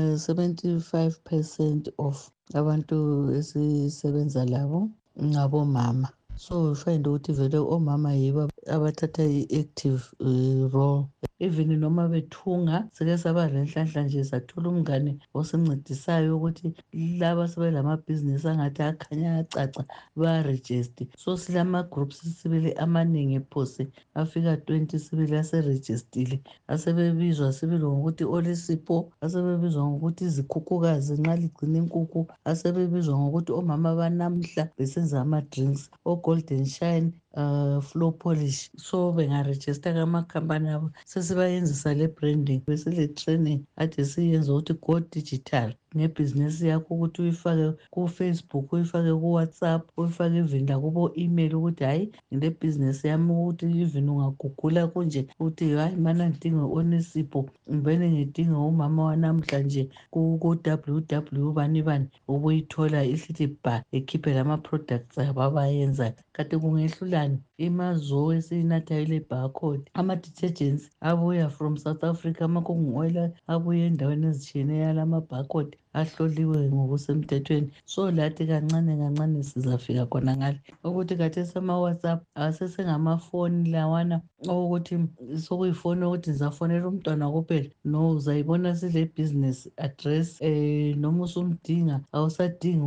75% of abantu esisebenza labo ngabomama. So find ukuthi vele omama yibo abathatha i-active role. Even noma bethunga sike saba lenhlanhla nje sathola umngane osincedisayo ukuthi laba sebelamabhizinisi angathi akhanya acaca ba-register. So silama-groups sibili amaningi phose afika 20 sibili aserejistile, asebebizwa sibili ngokuthi olisipho, asebebizwa ngokuthi izikhukhukazi nxa ligcina inkukhu, asebebizwa ngokuthi omama banamhla besenza ama-drinks, o-Golden Shine, floor polish. So bengarejista kamakhampani abo sesibayenzisa le branding, besile training ade siyenza ukuthi go digital ngebhizinesi yakho, ukuthi uyifake ku-Facebook, uyifake ku-WhatsApp, uyifake even lakubo-email ukuthi hayi ngile bhizinesi yami ukuthi even ungagugula kunje ukuthi hayi mana ngidinga onesipho ngibene ngidinga umama wanamhlanje ku-www bani bani, ubuyithola ihlithi ba ekhiphe lama-products abo abayenzayo. Kade kungehlulani imazo esiyinathayo le-barcode, ama-detergents abuya from South Africa, ama-cooking oil abuya endaweni ezitshiyeneyo alama-barcode ahloliwe ngokusemthethweni. So lathi kancane kancane sizafika khona ngale ukuthi kade sama-WhatsApp asesengamafoni lawana ukuthi sokuyifoni ukuthi ngizafonela umntwana kuphela. No, uzayibona sile business address noma usumdinga awusadingi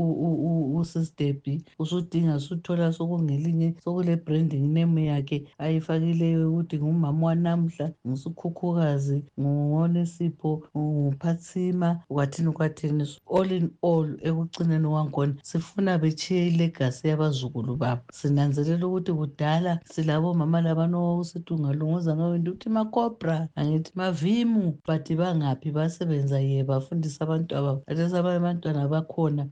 usistebi, usudinga suthola sokungelinye sokule branding name yakhe ayifakileyo ukuthi ngumama wanamhla, ngisukhukhukazi, nguNesipho, nguphatsima kwathini. All in all ekucineni wankhona sifuna betshiye ilegacy yabazukulu babo. Sinanzelela ukuthi kudala silabo mama labano usithi ungalunguza ngawenda ukuthi makobra angithi mavimu, but bangaphi basebenza bafundisa abantu ababo. Ate abantwana bakhona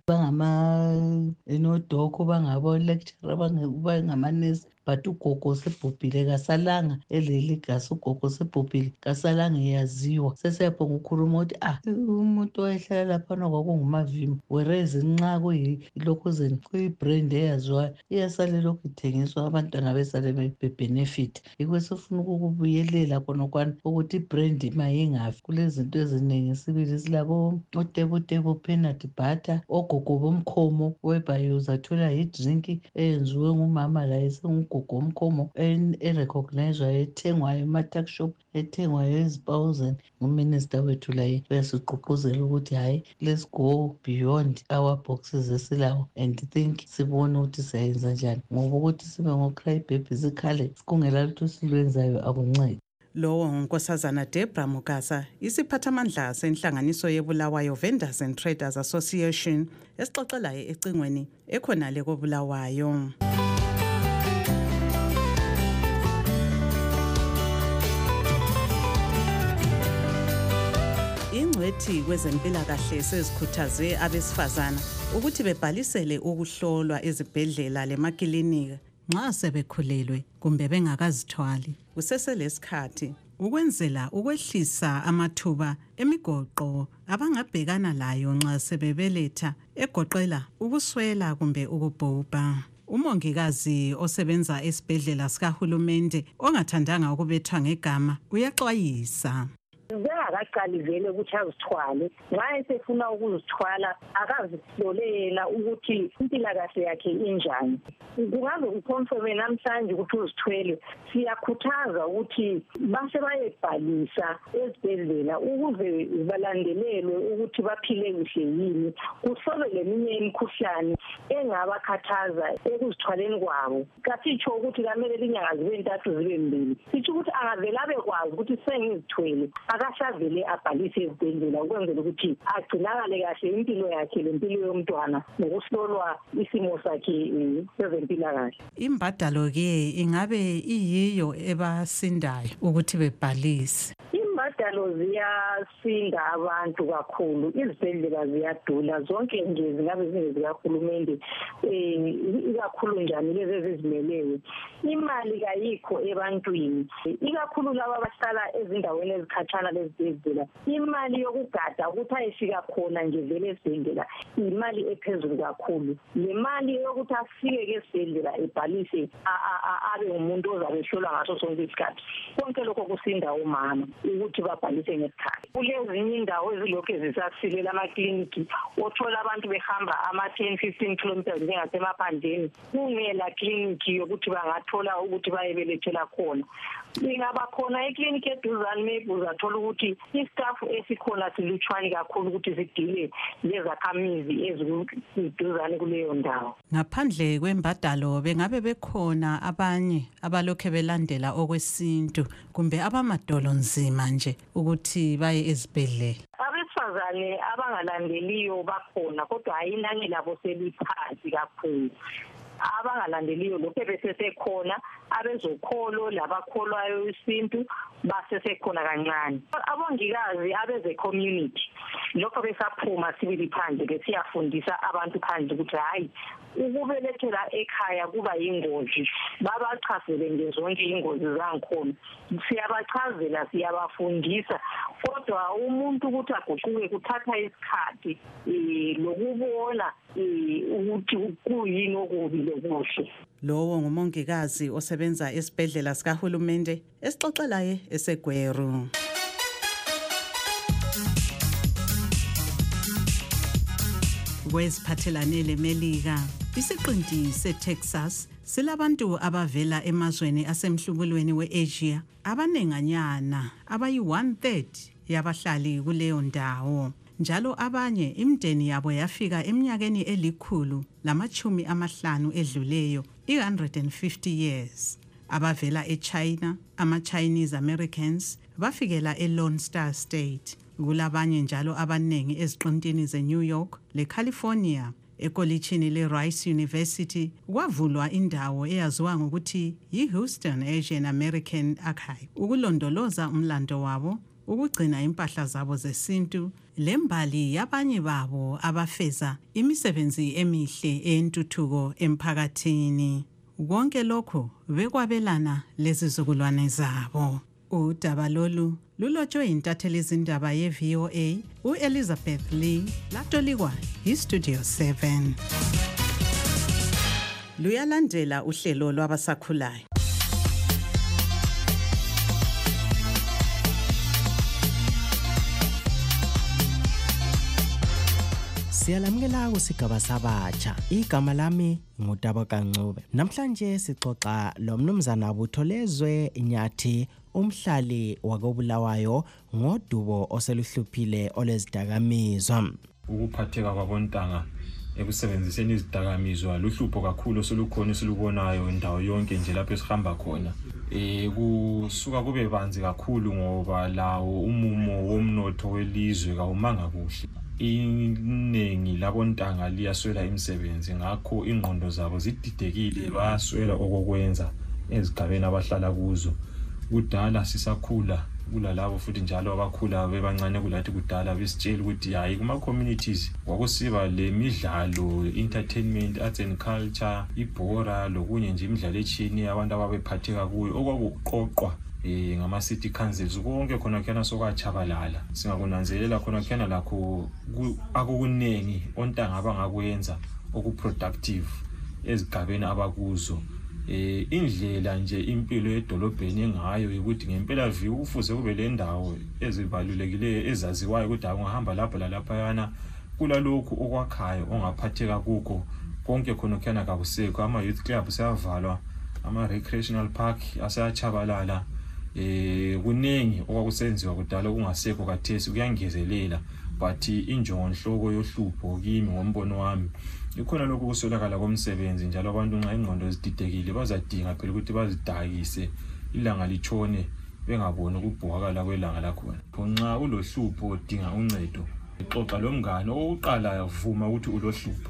inodoko bangabo lecturer bangamanesi, but ugogo sebhubhile kasalanga eleligasi, ugogo sebhubhile kasalanga eyaziwa. Sesiyabhonga ukukhuluma ukuthi umuntu oyehlala laphana kwakungumavimu, whereas nxa kuyilokhuzeni kuyibrand eyaziwayo iyasale lokhu ithengiswa abantwana besale bebenefit. Yikho sifuna ukukubuyelela khonokwana ukuthi ibrand mayingafi. Kulezinto ezinengi sibili silabo otebutebu, peanut butter, ogogo bomkhomo whereby uzathola yidrink eyenziwe ngumama laye sengugogo omkhomo erecognizwayo ethengwayo ema-tuck shop, ethengwayo ezibawuzeni. Nguminister wethu laye uyasigqugquzela ukuthi hayi let's go beyond our boxes esilawo and think sibone ukuthi siyayenza njani, ngoba ukuthi sibe ngo-cry baby sikhale kungela lutho silwenzayo akuncedi. Lowo ngunkosazana Debra Mugasa, isiphathamandla senhlanganiso yeBulawayo Vendors and Traders Association, esixoxelayo ecingweni ekhonale koBulawayo. Ingcwethi kwezempilakahle sezikhuthaze abesifazana ukuthi bebhalisele ukuhlolwa ezibhedlela lemakilinika nxa sebekhulelwe kumbe bengakazithwali kuseselesikhathi, ukwenzela ukwehlisa amathuba emigoqo abangabhekana layo nxa sebebeletha, egoqela ukuswela kumbe ukubhubha. Umongikazi osebenza esibhedlela sikahulumende ongathandanga ukubethwa ngegama uyaxwayisa. Zingakaqali vele ukuthi azithwale, nxa esefuna ukuzithwala akazihlolela ukuthi impilakahle yakhe injani. Kungaze kukhonfirme namhlanje ukuthi uzithwele, siyakhuthaza ukuthi base bayebhalisa ezibhedlela ukuze balandelelwe ukuthi baphile kuhle yini, kuhlolwe leminye imikhuhlane engabakhathaza ekuzithwaleni kwabo. Kasitsho ukuthi kamele inyanga zibe 3 zibe 2, sitsho ukuthi angavela bekwazi ukuthi sengizithwele akashavele abhalise ezibhedlela ukwenzela ukuthi agcinakale kahle impilo yakhe lempilo yomntwana nokuhlolwa isimo sakhe sezempilakahle. Imbadalo-ke ingabe iyiyo ebasindayo ukuthi bebhalise? Imbadalo ziyasinda abantu kakhulu, izibhedlela ziyadula, zonke nje zingabe zingezikahulumende, ikakhulu njani lezi ezizimeleyo. Imali kayikho ebantwini, ikakhulu laba abahlala ezindaweni ezikhatshana lezibhedlela. Imali yokugada ukuthi ayefika khona nje vele esibhedlela imali ephezulu kakhulu. Le mali yokuthi afike esibhedlela ebhalise abe umuntu ozabe ehlolwa ngaso sonke isikhathi, konke lokho kusinda umama ukuthi babhalise ngesikhathi. Kulezinye indawo ezilokhu zisasilela amakliniki, othola abantu behamba ama-10-15 kilometers njengasemaphandleni kungela kliniki yokuthi bangathola ukuthi bayebelethela khona. Ingaba khona ekliniki eduzane maybe uzathola ukuthi istaff esikhona silutshwane kakhulu ukuthi sidile lezakhamizi eziduzane kuleyo ndawo. Ngaphandle kwembadalo bengabe bekhona abanye abalokhe belandela okwesintu kumbe abamadolo nzima nje ukuthi baye ezibhedlela? Abesifazane abangalandeliyo bakhona kodwa ayinani labo seliphansi kakhulu. Abangalandeliyo lokho besesekhona, abezokholo labakholwayo isintu basesekhona kancane. Abongikazi abeze community lokho besaphuma sibili phandle besiyafundisa abantu phandle ukuthi hayi ukubelethela ekhaya kuba yingozi, babachazele nje zonke ingozi zangikhona. Siyabachazela, siyabafundisa, kodwa umuntu ukuthi aguquke kuthatha isikhathi lokubona ukuthi kuyini okubi lokuhle. Lowo ngumongikazi osebenza esibhedlela sikahulumende esixoxelaye eseGweru. Kweziphathelane leMelika, isiqinti seTexas silabantu abavela emazweni asemhlubulweni we-Asia abanenganyana abayi-1/3 yabahlali kuleyo ndawo. Njalo abanye imndeni yabo yafika eminyakeni eli150 edluleyo, 150 years. Abavela eChina, ama-Chinese Americans, bafikela eLone Star State. Kulabanye njalo abanengi eziqintini zeNew York leCalifornia. Ekolitshini leRice University kwavulwa indawo eyaziwa ngokuthi yi-Houston Asian American Archive ukulondoloza umlando wabo, ukugcina impahla zabo zesintu, lembali yabanye babo abafeza imisebenzi emihle eyentuthuko emphakathini. Konke lokho bekwabelana lezizukulwane zabo. Udaba lolu lulotshwe intatheli izindaba ye-VOA u-Elizabeth Lee, latolikwa yi-Studio 7. Luyalandela uhlelo lwabasakhulayo. Siyalamukela kusigaba sabatsha. Igama lami ngudaba kaNcube. Namhlanje sixoxa lo mnumzana Butholezwe Nyathi, umhlali wakobulawayo ngodubo oseluhluphile olezidakamizwa. Ukuphatheka kwabontanga ekusebenziseni izidakamizwa luhlupho kakhulu osolukhona esilubonayo indawo yonke nje lapho esihamba khona. Kusuka kube banzi kakhulu ngoba lawo umumo womnotho welizwe kawumanga kuhle. Iningi labontanga liyaswela imisebenzi, ngakho ingqondo zabo zididekile, bayaswela okokwenza ezigabeni abahlala kuzo. Kudala sisakhula kulalabo futhi njalo abakhula bebancane kulathi kudala besitshela ukuthi hayi kuma communities kwakusiba lemidlalo, entertainment, arts and culture, ibhora lokunye nje imidlalo echini abantu ababephatheka kuyo okwakuqoqwa ngama city councils. Konke khona kuyana sokwachabalala. Singakunanzelela khona kuyana lakho akukunengi ontanga abangakwenza okuproductive ezigabeni abakuzo. Indlela nje impilo edolobheni ngayo ukuthi ngempela view ufuze kube le ndawo ezibalulekileyo ezaziwayo ukuthi ungahamba lapha lalapha yana kulalokhu okwakhayo ongaphatheka kuko. Konke khona kuyana kakusekho. Ama youth club seyavalwa, ama recreational park asayachabalala. Kunengi okwakusenziwa kudala kungasekho kathesi kuyangezelela, but injongo nhloko yohlupho kimi ngombono wami ikhona lokho kuswelakala komsebenzi. Njalo abantu nxa ingqondo zididekile bazadinga phela ukuthi bazidakise ilanga litshone bengaboni ukubhokala kwelanga lakhona. Nxa ulohlupho udinga uncedo, xoxa lomngane. Okokuqala vuma ukuthi ulohlupho,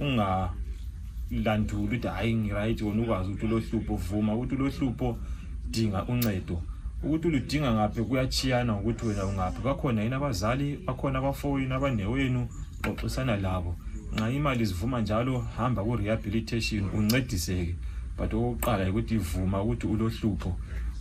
ungalanduli ukuthi hayi ngiright wona ukwazi ukuthi ulohlupho. Vuma ukuthi ulohlupho, dinga uncedo. Ukuthi uludinga ngaphi kuyachiyana ukuthi wena ungaphi. Bakhona yini abazali, bakhona abafowenu, abanewenu, xoxisana labo. Nxa imali zivuma njalo, hamba ku rehabilitation uncediseke. But okokuqala ukuthi ivuma ukuthi ulohlupho.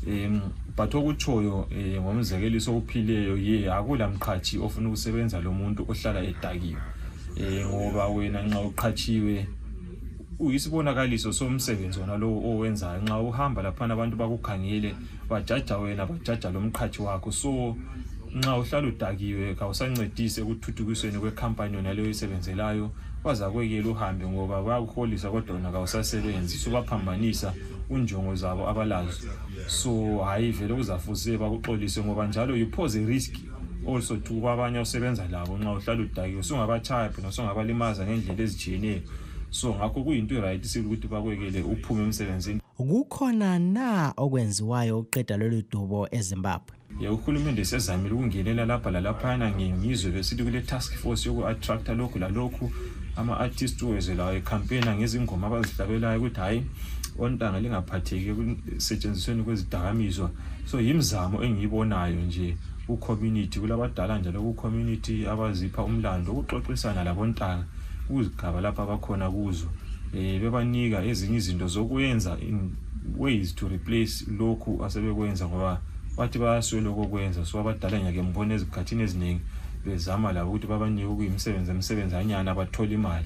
But okutshoyo ngomzekeliso ophileyo akula mqhathi ofuna ukusebenza lo muntu ohlala edakiwe. Ngoba wena nxa uqhatshiwe uyisibonakaliso somsebenzi wona lo owenzayo. Nxa uhamba lapha abantu bakukhangele, bajaja wena, bajaja lo mqhathi wakho. So nxa uhlala udakiwe kawusancedise ukuthuthukisweni kwekhampani yona leyo oyisebenzelayo. Bazakwekela uhambe ngoba bayakuholisa kodwa wena kawusasebenzi. Subaphambanisa unjongo zabo abalazo. So hayi vele kuzafuze bakuxolise ngoba njalo you pose a risk also to kwabanye osebenza labo. Nxa uhlala udakiwe sungabachaya phela, sungabalimaza ngendlela ezijiyeneyo. So ngakho kuyinto right ukuthi bakwekele uphume emsebenzini. Kukhona na okwenziwayo uqeda lolu dubo eZimbabwe? Uhulumende sezamile ukungenela lapha lalaphana ngizwe besithi kule task force yoku-attracta lokhu lalokhu. Ama-artist wezelayo campaign ngezingoma abazihlabelayo ukuthi hayi ontanga lingaphatheki ekusetshenzisweni kwezidakamizwa. So yimizamo engiyibonayo nje ku-community, kulabadala njalo ku-community abazipha umlando ukuxoxisana labontanga kuzigaba lapha abakhona kuzo. Bebanika ezinye izinto zokwenza in ways to replace lokhu asebekwenza ngoba bathi bayaswela ukwenza. So abadala ngeke mbone ezikhathini eziningi bezama labo ukuthi babanike ukuyimisebenzi anyana bathola imali.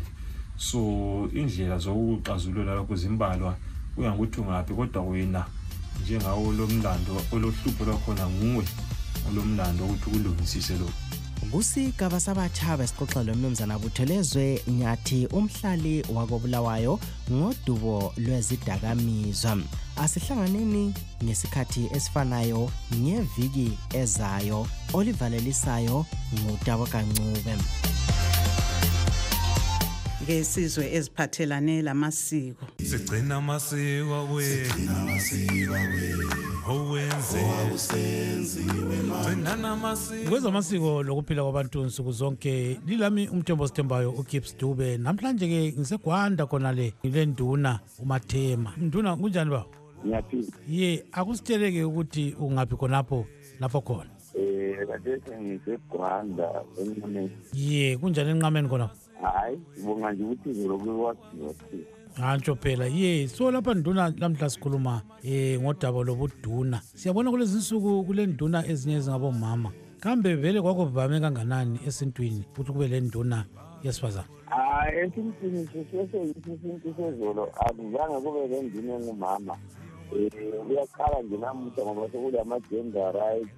So indlela zokuxazulula lokho zimbalwa, kuya ngokuthi ungaphi, kodwa wena njengawo lo mlando olohlupho lwakhona nguwe olomlando ukuthi kulungisise lokho. Kusigaba sabatsha besixoxa lomnumzana Buthelezwe Nyathi, umhlali wakoBulawayo ngodubo lwezidakamizwa. Asihlanganeni ngesikhathi esifanayo ngeviki ezayo. Olivalelisayo nguTabo Kancube. Ngesizwe eziphathelane lamasiko. Sigcina amasiko wethu, kwezamasiko lokuphila kwabantu nsuku zonke. Lilami umthembo sithembayo uGibbs Dube. Namhlanje ke ngiseGwanda khona le nduna uMathema. Nduna kunjani ba? Ngiyaphila. Akusitsheleke ukuthi ungaphi khonapho lapho khona? Kade ngiseGwanda eNqameni. Kunjani enqameni khonapho? Hayi, ngibonga nje ukuthi ngilokwaziwa. Hantsho phela so lapha nduna lamhla sikhuluma ngodaba lobuduna. Siyabona kulezi insuku kule nduna ezinye ezingabomama. Kambe vele kwakuvame kanganani esintwini ukuthi kube le nduna yesifazane? Esintwini isintu sezolo akuzange kube le nduna engumama. Uyaqala nje namuhla ngoba sekule ama-gender rights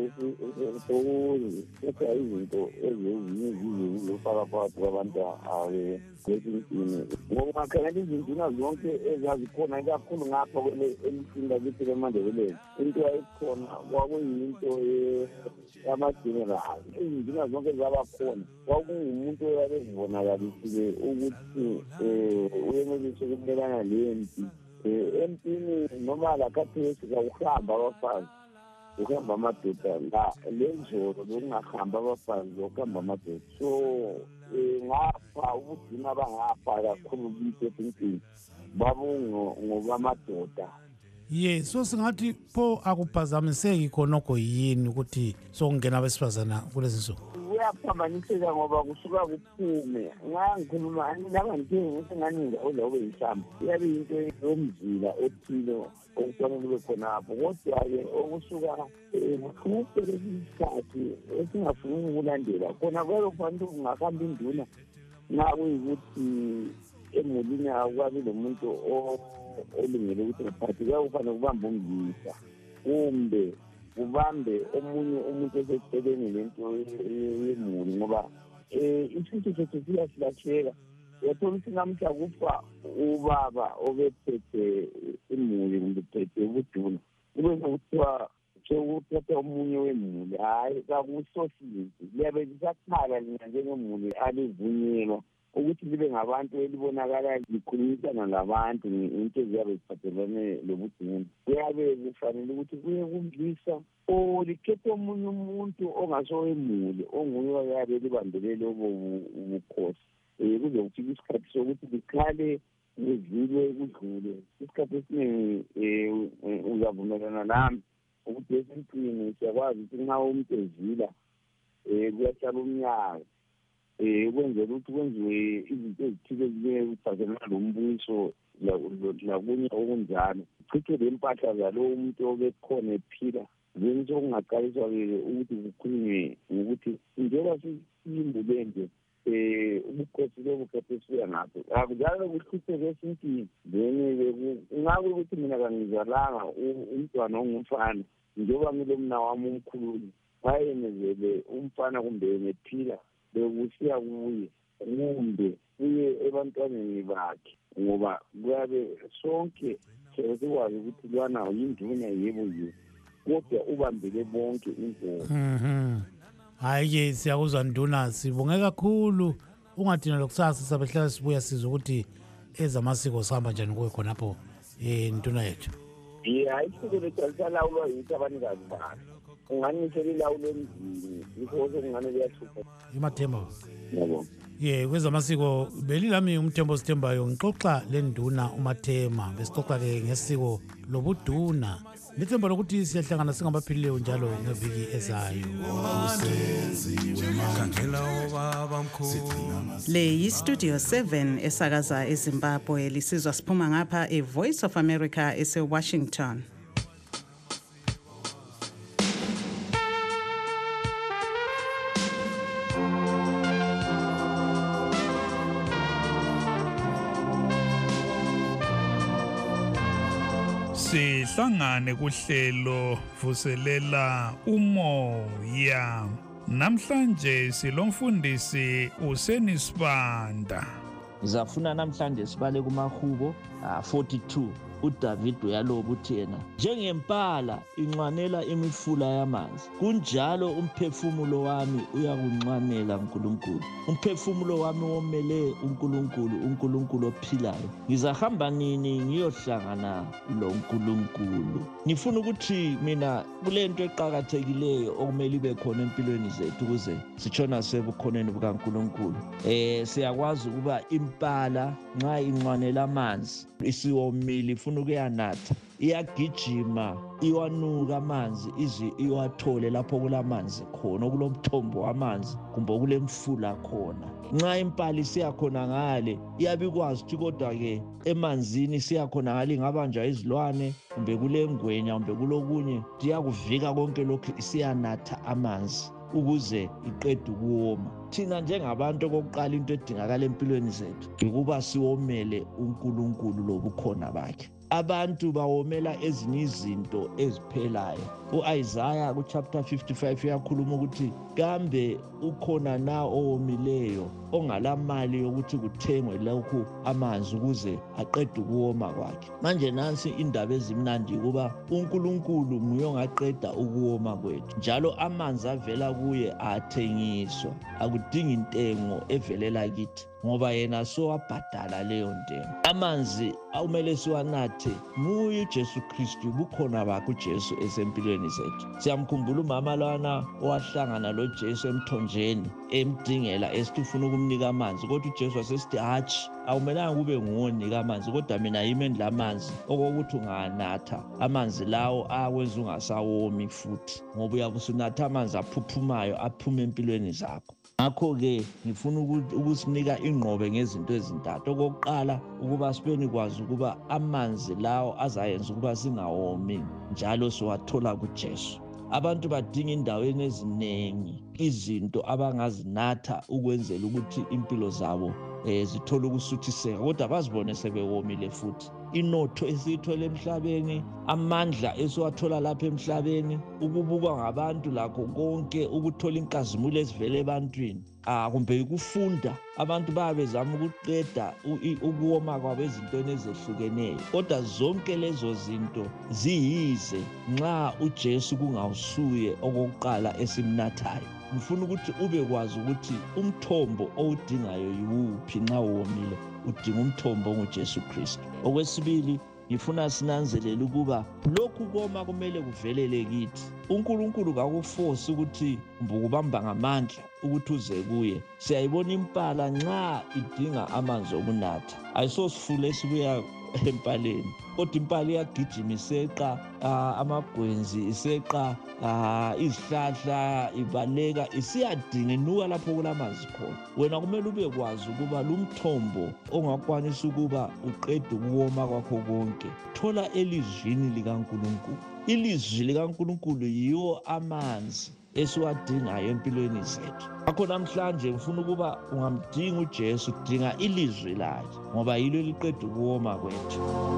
sekusekha izinto ezinye zizofaka phakathi kwabantu besintwini. Ngokungakhangela izinduna zonke ezazikhona ikakhulu ngapha emithini lakithi leMandebeleni, into yayikhona kwakuyinto yama-general. Izinduna zonke zabakhona kwakungumuntu oyabezibonakalisile ukuthi uyenelise ukumelana lempi. Empini noma lakhathesi ukuhamba abafazi, ukuhamba amadoda lenzolo lokungahamba abafazi ukuhamba amadoda. So ngapha ubudina bangapha kakhulu kithi empini babungobamadoda. So singathi pho akuphazamiseki khonokho yini ukuthi sokungena abesifazana kulezi nsuku? Kuyaphambaniseka ngoba kusuka kuphume. Ngikhuluma nangandingi ukuthi nganinga olobe yisamba. Iyabe into yomzila othile okufanele kube khonapho. Kodwa-ke okusuka ngafuna isikhathi esingafuni ukulandela. Khona kwelo kufanele kungahamba induna nxa kuyikuthi emulini akwabi lo muntu olungele ukuthi ngaphathi kufanele kubambe umzisa kumbe kubambe omunye umuntu eseceleni lento yemuli ngoba isintu sethu siyasilahleka. Uyathola ukuthi namuhla kufa ubaba obephethe imuli kumbe uphethe ubuduna, kube sekuthiwa sekuthatha omunye wemuli. Hayi kakusosizi liyabe lisakhala lina njengemuli alivunyelwa ukuthi libe ngabantu elibonakala likhulumisana labantu into eziyabe ziphathelane lobuduna. Kuyabe kufanele ukuthi kuye kumdlisa or likhethe omunye umuntu ongasowemuli onguye oyabe libambele lobo ubukhosi. Kuzokufika isikhathi sokuthi likhale kuzilwe kudlule. Isikhathi esiningi uzavumelana nami ukuthi esintwini siyakwazi ukuthi nxa umuntu ezila kuyahlala umnyaka ukwenzela ukuthi kwenziwe izinto ezithile ziphathelana lombuso lakunye okunjalo. Chithe le mpahla zalowo umuntu obekhona ephila then sokungaqaliswa-ke ukuthi kukhulunywe ngokuthi njengoba siyimbule nje ubukhosi lobu khethe siya ngapho akujalo kuhluphe esintwini then ngabe ukuthi mina kangizalanga umntwana ongumfana njengoba ngilo mna wami umkhululi wayemezele umfana kumbe ephila bekusiya kuye kumbe kuye ebantwaneni bakhe ngoba kuyabe sonke sikwazi ukuthi lwana yinduna yebo kodwa ubambele bonke inkomo. Hayi-ke siyakuzwa nduna, sibonge kakhulu. Ungadina lokusasa sabehlala sibuya sizwe ukuthi ezamasiko sihamba njani kuwe khonapho nduna yethu. Hayi isiko lethu alisalawulwa yithi abanikazi bakhe. Unganisho lilawulo emzini yikho sekungane liyahlupha. Imathemba. Yebo. Kwezamasiko belilami uMthembu Sithembayo ngixoxa le nduna uMathema. Besixoxa-ke ngesiko lobuduna. Ngithemba lokuthi siyahlangana singabaphilileyo njalo ngeviki ezayo. Le yiStudio 7 esakaza eZimbabwe, lisizwa siphuma ngapha eVoice of America eseWashington. Sihlangane kuhlelo vuselela umoya. Namhlanje silomfundisi uSenisibanda. Ngizafuna namhlanje sibale kumahubo 42 uDavid uyaloba uthi yena njengempala inxwanela imifula yamanzi kunjalo umphefumulo wami uyakunxwanela uNkulunkulu. Umphefumulo wami womele uNkulunkulu ophilayo. Ngizahamba nini ngiyohlangana lo uNkulunkulu. Ngifuna ukuthi mina kulento eqhakathekileyo okumele ibe khona empilweni zethu ukuze sitshona sebukhoneni bukaNkulunkulu. Siyakwazi ukuba impala nxa inxwanela amanzi isiwomile ifuna ukuyanatha iyagijima iwanuka amanzi ize iwathole lapho kulamanzi khona okulomthombo wamanzi kumbe kulemfula khona. Nxa impala isiyakhona ngale iyabikwazi ukuthi kodwa-ke emanzini siyakhona ngale ingabanjwa izilwane kumbe kulengwenya kumbe kulokunye iyakuvika konke lokhu isiyanatha amanzi ukuze iqede ukuwoma. Thina njengabantu okokuqala into edingakala empilweni zethu ukuba siwomele uNkulunkulu lobukhona bakhe. Abantu bawomela ezinye izinto eziphelayo. U-Isaiah ku-chapter 55 uyakhuluma ukuthi kambe ukhona na owomileyo ongalamali yokuthi kuthengwe lokhu amanzi ukuze aqede ukuwoma kwakhe. Manje nansi indaba ezimnandi ukuba uNkulunkulu nguye ongaqeda ukuwoma kwethu njalo amanzi avela kuye athengiswa akudingi intengo evelela kithi ngoba yena sowabhadala leyo ntengo. Amanzi awumele siwanathe nguye uJesu Kristu, bukhona bakhe uJesu esempilweni zethu. Siyamkhumbula umama lwana owahlangana loJesu emthonjeni emdingela esithi ufuna ukumnika amanzi kodwa uJesu wasesithi hatshi awumelanga kube nguwonika amanzi kodwa mina yimi engilamanzi okokuthi unganatha amanzi lawo akwenza ungasawomi futhi ngoba uyabe usunatha amanzi aphuphumayo aphuma empilweni zakho. Ngakho-ke ngifuna ukusinika ingqobe ngezinto ezintathu. Okokuqala ukuba sibeni kwazi ukuba amanzi lawo azayenza ukuba singawomi njalo siwathola kuJesu. Abantu badinga indaweni eziningi izinto abangazinatha ukwenzela ukuthi impilo zabo zithole ukusuthiseka kodwa bazibone sebewomile futhi. Inotho esiyithola emhlabeni, amandla esiwathola lapha emhlabeni, ukubukwa ngabantu lakho konke, ukuthola inkazimulo ezivela ebantwini kumbe ukufunda. Abantu bayabezama ukuqeda ukuwoma kwabo ezintweni ezehlukeneyo kodwa zonke lezo zinto ziyize nxa uJesu kungawusuye okokuqala esimnathayo. ngifuna ukuthi ubekwazi ukuthi umthombo owudingayo yiwuphi nxa uwomile, udinga umthombo onguJesu Kristu. Okwesibili, ngifuna sinanzelele ukuba lokhu koma kumele kuvelele kithi. uNkulunkulu kakuforce ukuthi mbukubamba ngamandla ukuthi uze kuye. Siyayibona impala nxa idinga amanzi okunatha, ayisosifule esibuya empaleni, kodwa impala iyagijima iseqa amagwenzi, iseqa izihlahla, ibaleka isiyadinga inuka lapho kulamanzi khona. Wena kumele ubekwazi ukuba lumthombo ongakwanisa ukuba uqede ukuwoma kwakho konke, thola elizwini likaNkulunkulu. Ilizwi likaNkulunkulu yiwo amanzi esiwadingayo empilweni zethu. Akho namhlanje ngifuna ukuba ungamdinga uJesu, udinga ilizwi lakhe, ngoba yilo eliqeda ukuwoma kwethu.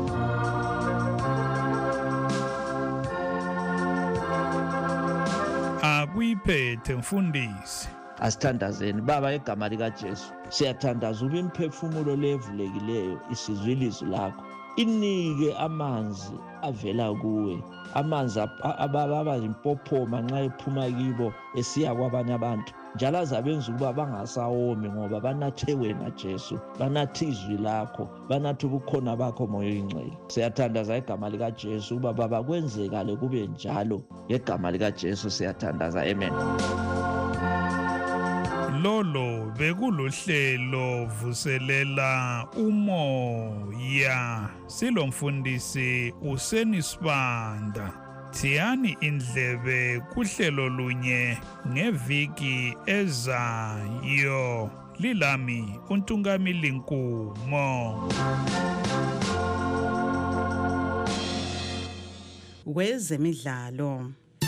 Akuyiphethe mfundisi. Asithandazeni Baba egama likaJesu. Siyathandaza ube imphefumulo levulekileyo isizwe ilizwi lakho. Inike amanzi avela kuwe, amanzi ababa impophoma nxa ephuma kibo esiya kwabanye abantu, njalo azabenza ukuba bangasawomi ngoba banathe wena Jesu, banathe izwi lakho, banathe ubukhona bakho moya oyingcwele. Siyathandaza igama likaJesu ukuba Baba kwenzekale kube njalo, ngegama likaJesu siyathandaza, amen. Lolo bekuluhlelo vuselela umoya, silomfundisi uSenisibanda. Thiyani indlebe kuhlelo lunye ngeviki ezayo. Lilami uNtungamili Nkumo. Kwezemidlalo.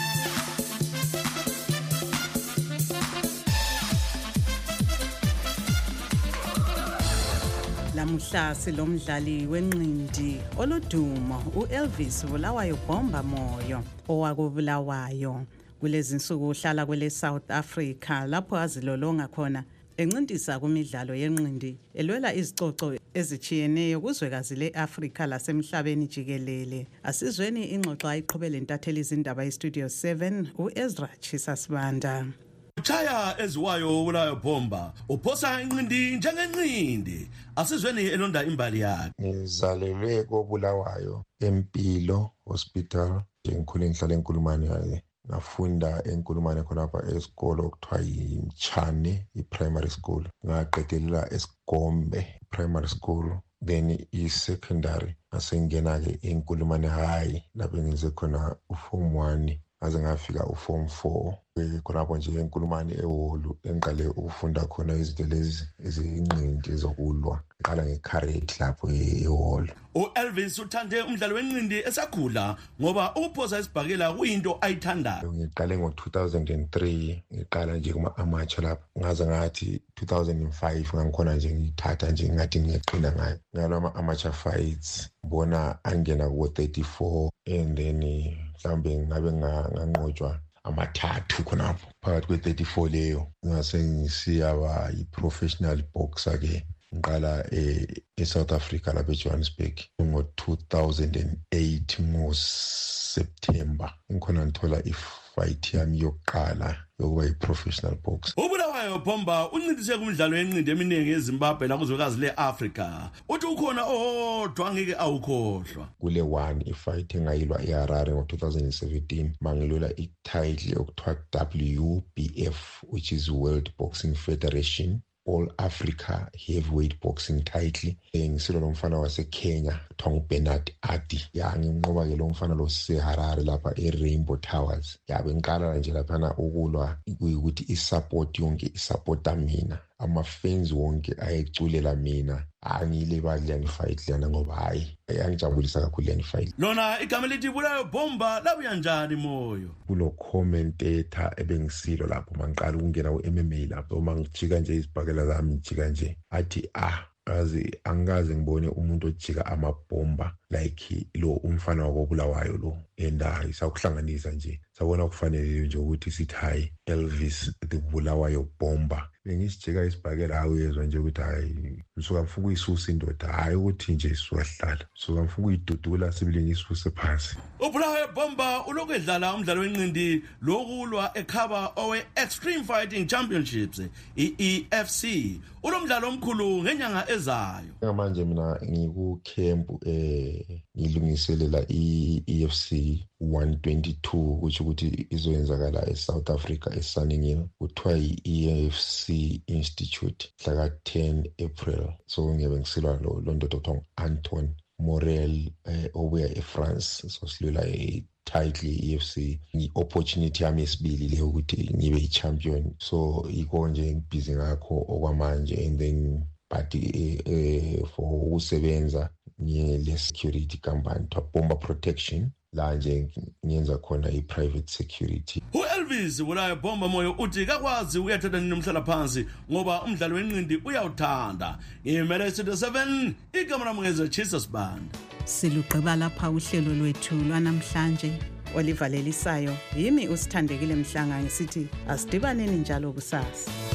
Lamuhla silomdlali wenqindi olodumo uElvis Bulawayo Bomba Moyo owakubulawayo. Kulezinsuku uhlala kwele South Africa lapho azilolonga khona encindisa kumidlalo yenqindi elwela izicoco ezichiyeneyo kuzwekazi leAfrika lasemhlabeni jikelele. Asizweni ingxoxo ayiqhubele intatheli izindaba eStudio 7 uEzra Chisasibanda. Chaya eziwayo Bulawayo Bomba uphosa inqindi njengenqindi, asizweni elonda imbali yakhe. Ngizalelwe koBulawayo Empilo Hospital, ngikhule ngihlala eNkulumane yaye ngafunda eNkulumane khonapha esikolo okuthiwa yiMchane i-primary school, ngaqedelela eSigombe primary school, then i-secondary ngasengena-ke eNkulumane high lapho ngenze khona uform 1 aze ngafika uform 4 khonapho nje eNkulumane eholu engiqale ukufunda khona izinto lezi ezinqindi zokulwa. Ngiqala ngekarate lapho eholu. uElvis uthande umdlalo wenqindi esakhula ngoba ukuphosa isibhakela kuyinto ayithandayo. Ngiqale ngo-2003 ngiqala nje kuma-amateur lapho, ngaze ngathi 2005 ngangikhona nje ngiyithatha nje ngathi ngiyeqina ngayo ngalo ama-amateur fights, ngibona angena ku-34 and then mhlawumbe ngabe nganqotshwa amathathu khonapho phakathi kwe-34 leyo. Ngase ngisiyaba yi-professional boxer-ke ngiqala eSouth Africa lapha eJohannesburg ngo-2008 ngoSeptember. Ngikhona ngithola ifight yami yokuqala yokuba yi-professional boxer. uBulawayo Bomba uncindise kumidlalo yenqindi eminingi eZimbabwe lakuzwekazi le-Afrika. Uthi ukhona owodwa ngeke awukhohlwa. Kule one ifight engayilwa eHarare ngo-2017 mangilwela i-title okuthiwa WBF, which is World Boxing Federation All Africa Heavyweight Boxing title. Ngisilo lo mfana waseKenya kuthiwa Bernard Adi. Nginqoba-ke lo mfana lo seHarare lapha eRainbow Towers. Bengiqala nje laphana ukulwa kuyikuthi isupport yonke isupporta mina, ama-fans wonke ayeculela mina. Angiyilibali leyani fight lena ngoba hayi angijabulisa kakhulu leyani fight. Lona igama lithi Bulawayo Bomba labuya njani moyo? Kulo commentator ebengisilo lapho mangiqala ukungena ku-MMA lapho mangijika nje izibhakela zami ngijika nje athi angikaze ngibone umuntu ojika amabhomba like lo umfana wakobulawayo lo and isakuhlanganisa nje sabona kufanele nje ukuthi sithi hayi Elvis the Bulawayo bomber bengisijeka isibhakela awuyezwa nje ukuthi hayi ngisuka mfuka ukuyisusa indoda hayi ukuthi nje isukahlala suka mfuka ukuyidudula sibili ngisuse phansi. uBulawayo bomber ulokhu edlala umdlalo wenqindi lokulwa ekhaba owe Extreme Fighting Championships EFC ulomdlalo omkhulu ngenyanga ezayo. Manje mina ngiku-camp ngilungiselela i-EFC 122 kuthi ukuthi izoyenzakala eSouth Africa eSunning kuthiwa yi-EFC Institute mhla ka-10 April. So ngiyabe ngisilwa lo ndoda okuthiwa Anton Morel obuya eFrance. So silwela title EFC i-opportunity yami yesibili le ukuthi ngibe i-champion. So yiko nje ngibhizi ngakho okwamanje and then but for ukusebenza ngile security company to bomber protection la nje ngiyenza khona i-private security. uElvis Bulawayo bomber moyo uthi kakwazi ukuyathatha nomhlala phansi ngoba umdlalo wenqindi uyawuthanda. Ngimele Studio 7 ikamera mngeze Jesus Band. Silugqiba lapha uhlelo lwethu lwanamhlanje. Olivalelisayo yimi usithandekile Mhlanga ngisithi asidibaneni njalo kusasa.